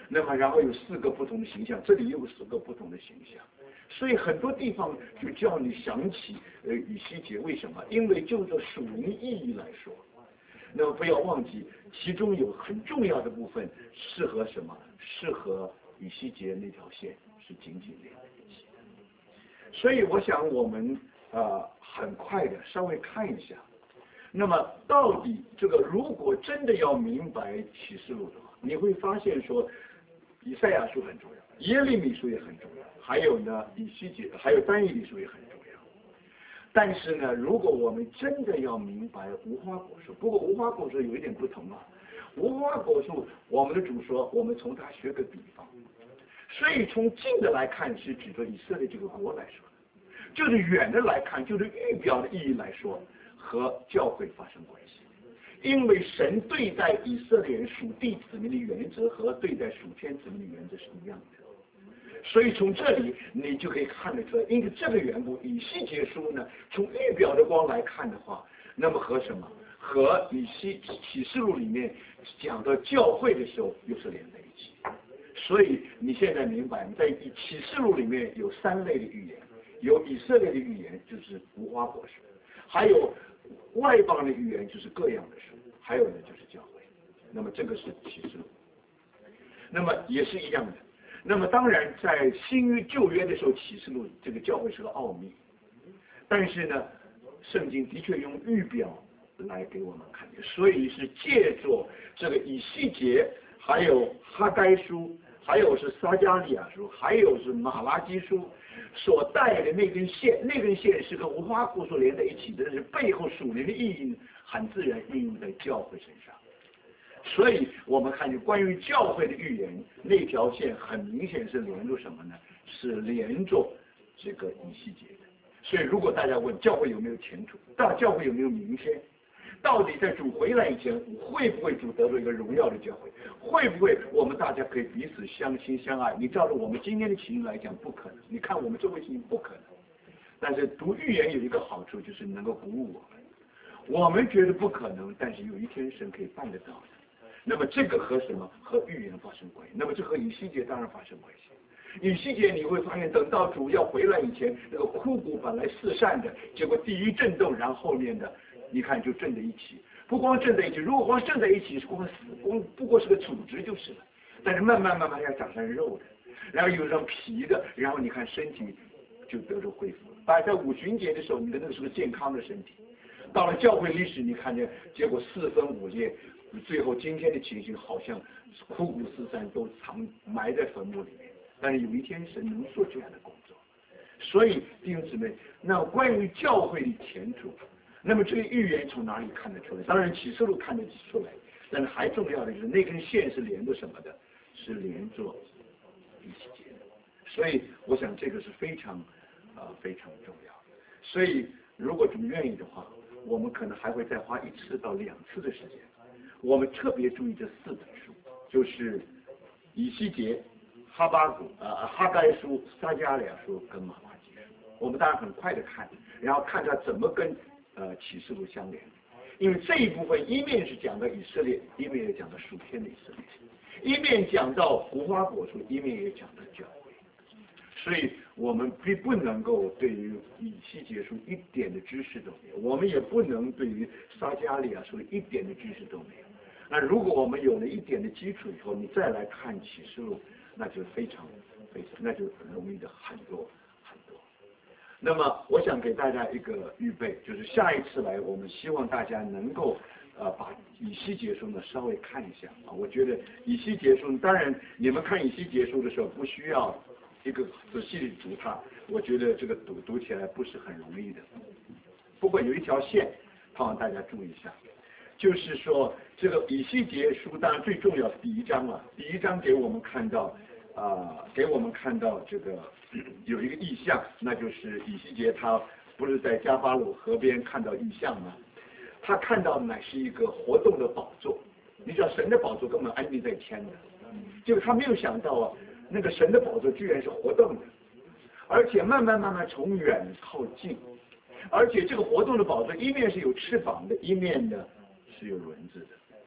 那么然后有4个不同的形象，这里又有4个不同的形象，所以很多地方就叫你想起以西结，为什么？因为就这属灵意义来说，那么不要忘记其中有很重要的部分适合什么？适合以西结那条线是紧紧连在一起的。所以我想我们很快的稍微看一下，那么到底这个如果真的要明白启示录的话，你会发现说以赛亚书很重要，耶利米书也很重要，还有呢以西结还有但以理书也很重要。但是呢，如果我们真的要明白无花果树，不过无花果树有一点不同啊，无花果树我们的主说我们从它学个比方，所以从近的来看是指着以色列这个国来说，就是远的来看，就是预表的意义来说，和教会发生关系。因为神对待以色列人属地子民的原则和对待属天子民的原则是一样的，所以从这里你就可以看得出来，因为这个缘故，以西结书呢，从预表的光来看的话，那么和什么？和启示录里面讲到教会的时候又是连在一起。所以你现在明白，在启示录里面有3类的预言，有以色列的预言，就是无花果树，还有外邦的预言，就是各样的树，还有呢就是教会。那么这个是启示录，那么也是一样的。那么当然在新约旧约的时候，启示录这个教会是个奥秘，但是呢圣经的确用预表来给我们看见，所以是借着这个以西结，还有哈该书，还有是撒迦利亚书，还有是马拉基书所带的那根线，那根线是跟无花果树连在一起的，但是背后属灵的意义很自然应用在教会身上。所以我们看见关于教会的预言，那条线很明显是连着什么呢？是连着这个以西结的。所以如果大家问教会有没有前途，教会有没有明天，到底在主回来以前，会不会主得到一个荣耀的教会？会不会我们大家可以彼此相亲相爱？你照着我们今天的情形来讲，不可能。你看我们周围情形不可能。但是读预言有一个好处，就是能够鼓舞我们。我们觉得不可能，但是有一天神可以办得到的。那么这个和什么？和预言发生关系。那么这和以西结当然发生关系。以西结你会发现，等到主要回来以前，那个枯骨本来四散的，结果第一震动，然后后面的你看就震在一起。不光震在一起，如果光震在一起，光不过是个组织就是了。但是慢慢要长上肉的，然后有上皮的，然后你看身体就得着恢复。在五旬节的时候，你的那个是个健康的身体。到了教会历史，你看见结果4分5裂，最后今天的情形好像枯骨四散，都埋在坟墓里面。但是有一天神能做这样的工作，所以弟兄姊妹，那关于教会的前途，那么这个预言从哪里看得出来？当然启示录看得出来，但是还重要的就是那根线是连着什么的？是连着一起结的。所以我想这个是非常非常重要的。所以如果主愿意的话，我们可能还会再花1次到2次的时间，我们特别注意这4本书，就是以西结、哈该书、撒迦利亚书跟马拉基书。我们当然很快的看，然后看它怎么跟启示录相连。因为这一部分一面是讲到以色列，一面也讲到属天的以色列，一面讲到无花果树，一面也讲到教会。所以我们并不能够对于以西结书一点的知识都没有，我们也不能对于撒迦利亚书一点的知识都没有。那如果我们有了一点的基础以后，你再来看启示录，那就非常，那就容易的很多。那么我想给大家一个预备，就是下一次来，我们希望大家能够把以西结书呢稍微看一下啊。我觉得以西结书，当然你们看以西结书的时候不需要一个仔细的读它，我觉得这个读起来不是很容易的。不过有一条线，盼望大家注意一下，就是说这个以西结书当然最重要是第1章了，第1章给我们看到这个有一个异象，那就是以西结他不是在加巴鲁河边看到异象吗？他看到乃是一个活动的宝座。你知道神的宝座根本安定在天的，结果他没有想到那个神的宝座居然是活动的，而且慢慢从远靠近，而且这个活动的宝座一面是有翅膀的，一面呢是有轮子的。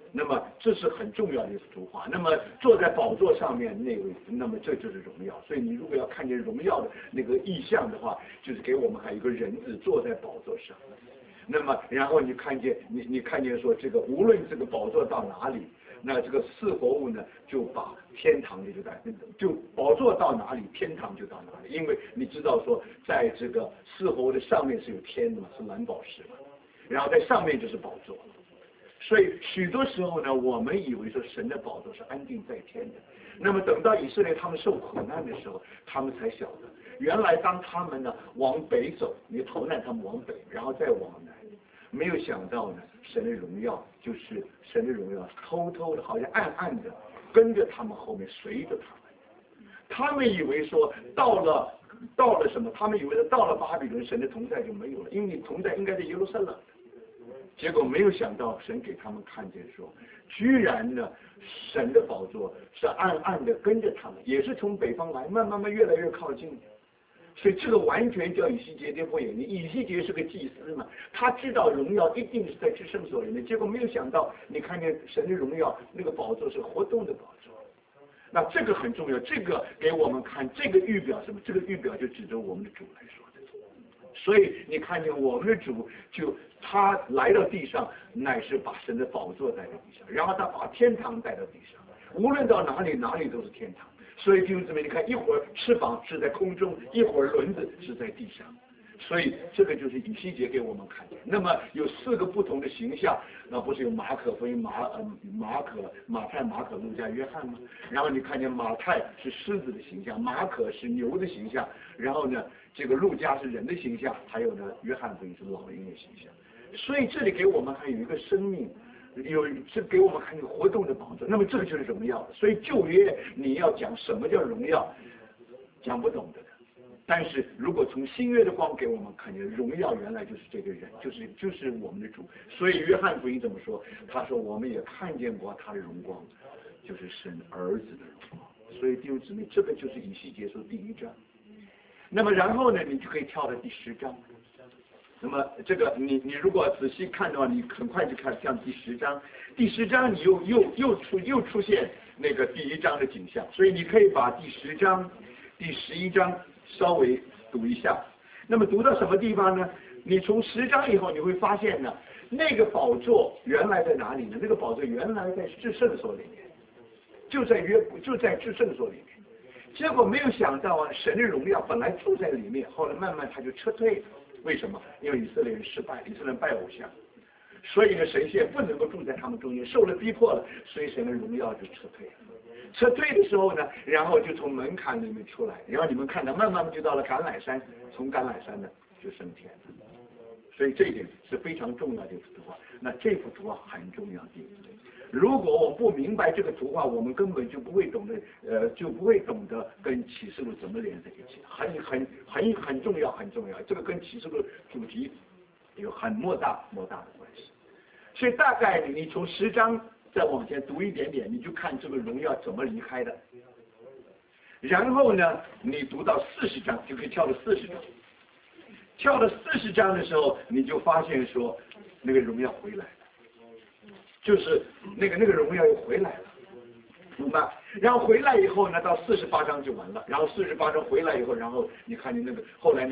那么这是很重要的一幅图画。那么坐在宝座上面那位，那么这就是荣耀。所以你如果要看见荣耀的那个意象的话，就是给我们还有一个人字坐在宝座上。那么然后你看见你看见说这个无论这个宝座到哪里，那这个四活物呢就把天堂的就宝座到哪里，天堂就到哪里。因为你知道说在这个四活物的上面是有天的嘛，是蓝宝石嘛，然后在上面就是宝座。所以许多时候呢，我们以为说神的宝座是安定在天的，那么等到以色列他们受苦难的时候，他们才晓得，原来当他们呢往北走，你逃难他们往北，然后再往南，没有想到呢，神的荣耀就是神的荣耀，偷偷的，好像暗暗的跟着他们后面，随着他们。他们以为说到了什么？他们以为说到了巴比伦，神的同在就没有了，因为你同在应该在耶路撒冷。结果没有想到，神给他们看见说，居然呢，神的宝座是暗暗的跟着他们，也是从北方来，慢慢越来越靠近。所以这个完全叫以西结跌破眼镜。以西结是个祭司嘛，他知道荣耀一定是在至圣所里面，结果没有想到，你看见神的荣耀，那个宝座是活动的宝座。那这个很重要，这个给我们看，这个预表什么？这个预表就指着我们的主来说的。所以你看见我们的主他来到地上，乃是把神的宝座带到地上，然后他把天堂带到地上，无论到哪里都是天堂。所以弟兄姊妹，你看一会儿翅膀是在空中，一会儿轮子是在地上，所以这个就是以西结给我们看见。那么有4个不同的形象，那不是有马可福音、马太、马可、路加、约翰吗？然后你看见马太是狮子的形象，马可是牛的形象，然后呢，这个路加是人的形象，还有呢，约翰福音是老鹰的形象。所以这里给我们还有一个生命，是给我们看一个活动的宝座。那么这个就是荣耀。所以旧约你要讲什么叫荣耀，讲不懂的。但是如果从新约的光给我们看见荣耀，原来就是这个人，就是我们的主。所以约翰福音怎么说？他说我们也看见过他的荣光，就是神儿子的荣光。所以弟兄姊妹，这个就是以西结书第1章。那么然后呢，你就可以跳到第10章。那么这个你如果仔细看的话，你很快就看像第10章。第10章你又出现那个第1章的景象，所以你可以把第10章、第11章稍微读一下。那么读到什么地方呢？你从10章以后你会发现呢，那个宝座原来在哪里呢？那个宝座原来在至圣所里面，就在至圣所里面。结果没有想到啊，神的荣耀本来住在里面，后来慢慢他就撤退了。为什么？因为以色列人失败，以色列人拜偶像，所以呢，神仙不能够住在他们中间，受了逼迫了，所以神的荣耀就撤退了。撤退的时候呢，然后就从门槛里面出来，然后你们看到，慢慢就到了橄榄山，从橄榄山呢就升天了。所以这一点是非常重要的一幅图画。那这幅图画很重要的。如果我不明白这个图画，我们根本就不会懂得跟启示录怎么连在一起，很重要，很重要。这个跟启示录主题有很莫大的关系。所以大概你从10章再往前读一点点，你就看这个荣耀怎么离开的。然后呢，你读到40章就可以跳到40章。跳到40章的时候，你就发现说那个荣耀回来了。就是那个荣耀又回来了，明白？然后回来以后呢，到48章就完了。然后48章回来以后，然后你看见后来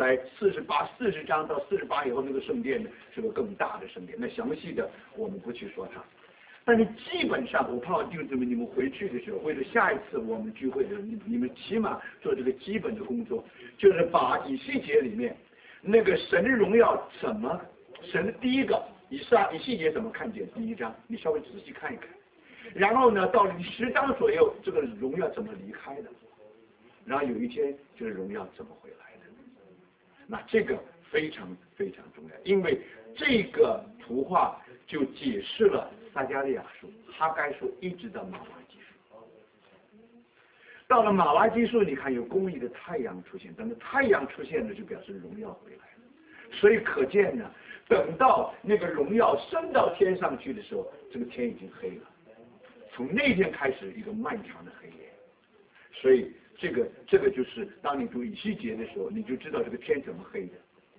40章到48以后，那个圣殿呢是个更大的圣殿。那详细的我们不去说它，但是基本上我盼望弟兄姊妹你们回去的时候，为了下一次我们聚会的时候，你们起码做这个基本的工作，就是把以西结里面那个神的荣耀神的第一个。以西结怎么看见第1章？你稍微仔细看一看。然后呢，到了第10章左右，这个荣耀怎么离开的？然后有一天，这个荣耀怎么回来的？那这个非常非常重要，因为这个图画就解释了撒迦利亚书、哈该书一直到马拉基书。到了马拉基书，你看有公义的太阳出现，等到太阳出现了，就表示荣耀回来了。所以可见呢。等到那个荣耀升到天上去的时候，这个天已经黑了。从那天开始，一个漫长的黑夜。所以这个就是当你读以西结的时候，你就知道这个天怎么黑的。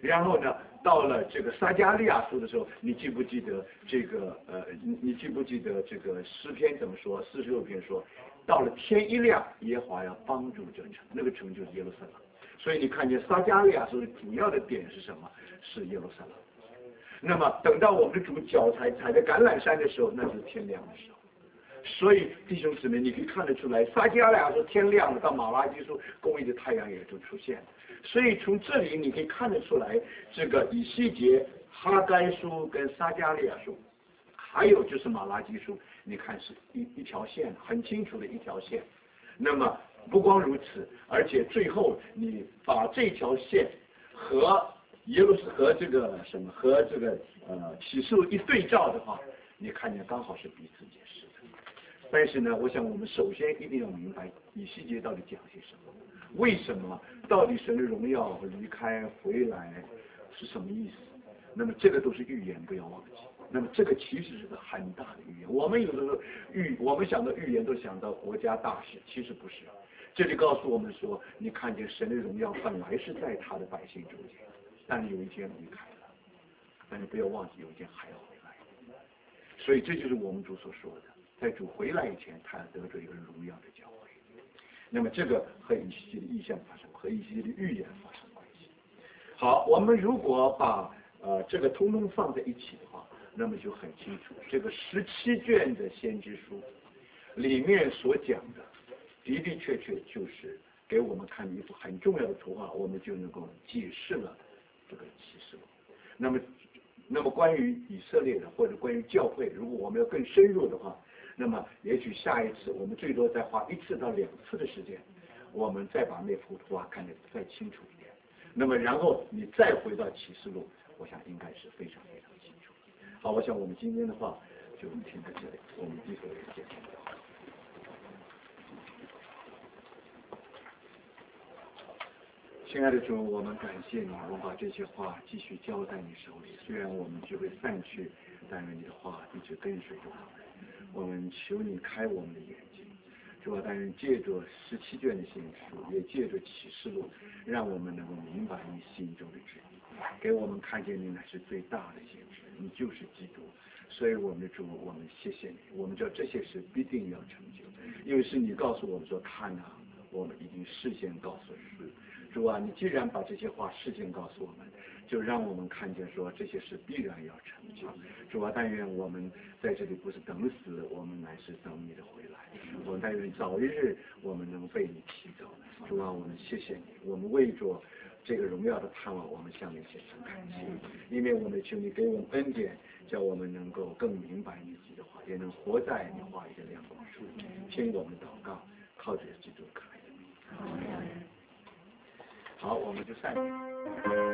然后呢，到了这个撒迦利亚书的时候，你记不记得这个你记不记得这个诗篇怎么说？46篇说，到了天一亮，耶和华要帮助这城，那个城就是耶路撒冷。所以你看见撒迦利亚书的主要的点是什么？是耶路撒冷。那么等到我们的主脚踩在橄榄山的时候，那就是天亮的时候。所以弟兄姊妹，你可以看得出来，撒迦利亚书天亮了，到马拉基书公义的太阳也就出现了。所以从这里你可以看得出来，这个以西结、哈该书跟撒迦利亚书，还有就是马拉基书，你看是一条线，很清楚的一条线。那么不光如此，而且最后你把这条线和耶路撒和这个什么和这个启示录一对照的话，你看见刚好是彼此解释的。但是呢，我想我们首先一定要明白以西结到底讲些什么，为什么，到底神的荣耀离开回来是什么意思？那么这个都是预言，不要忘记。那么这个其实是个很大的预言。我们有的时候我们想到预言都想到国家大事，其实不是。这里告诉我们说，你看见神的荣耀本来是在他的百姓中间，但有一天离开了，但是不要忘记有一天还要回来。所以这就是我们主所说的，在主回来以前，他要得着一个荣耀的教会。那么这个和以西结的意象发生，和以西结的预言发生关系。好，我们如果把这个通通放在一起的话，那么就很清楚，这个17卷的先知书里面所讲的，的的确确就是给我们看一幅很重要的图画，我们就能够解释了这个启示录。那么关于以色列的或者关于教会，如果我们要更深入的话，那么也许下一次我们最多再花1次到2次的时间，我们再把那幅图画看得再清楚一点。那么然后你再回到启示录，我想应该是非常非常清楚。好，我想我们今天的话就停在这里，我们一会儿见。亲爱的主，我们感谢你，我把这些话继续交在你手里。虽然我们就会散去，但愿你的话一直跟随着我们。我们求你开我们的眼睛，主啊，但愿借着17卷的信书，也借着启示录，让我们能够明白你心中的旨意，给我们看见你乃是最大的先知，你就是基督。所以我们的主，我们谢谢你，我们知道这些事必定要成就，因为是你告诉我们说，看啊，我们已经事先告诉你。主啊，你既然把这些话事先告诉我们，就让我们看见说这些事必然要成就。主啊，但愿我们在这里不是等死，我们乃是等你的回来。我但愿早一日我们能被你提走。主啊，我们谢谢你，我们为着这个荣耀的盼望，我们向你献上感谢，因为我们求你给我们恩典，叫我们能够更明白你自己的话，也能活在你话语的亮光处。听我们祷告，靠着基督可爱的名。好，我们就散。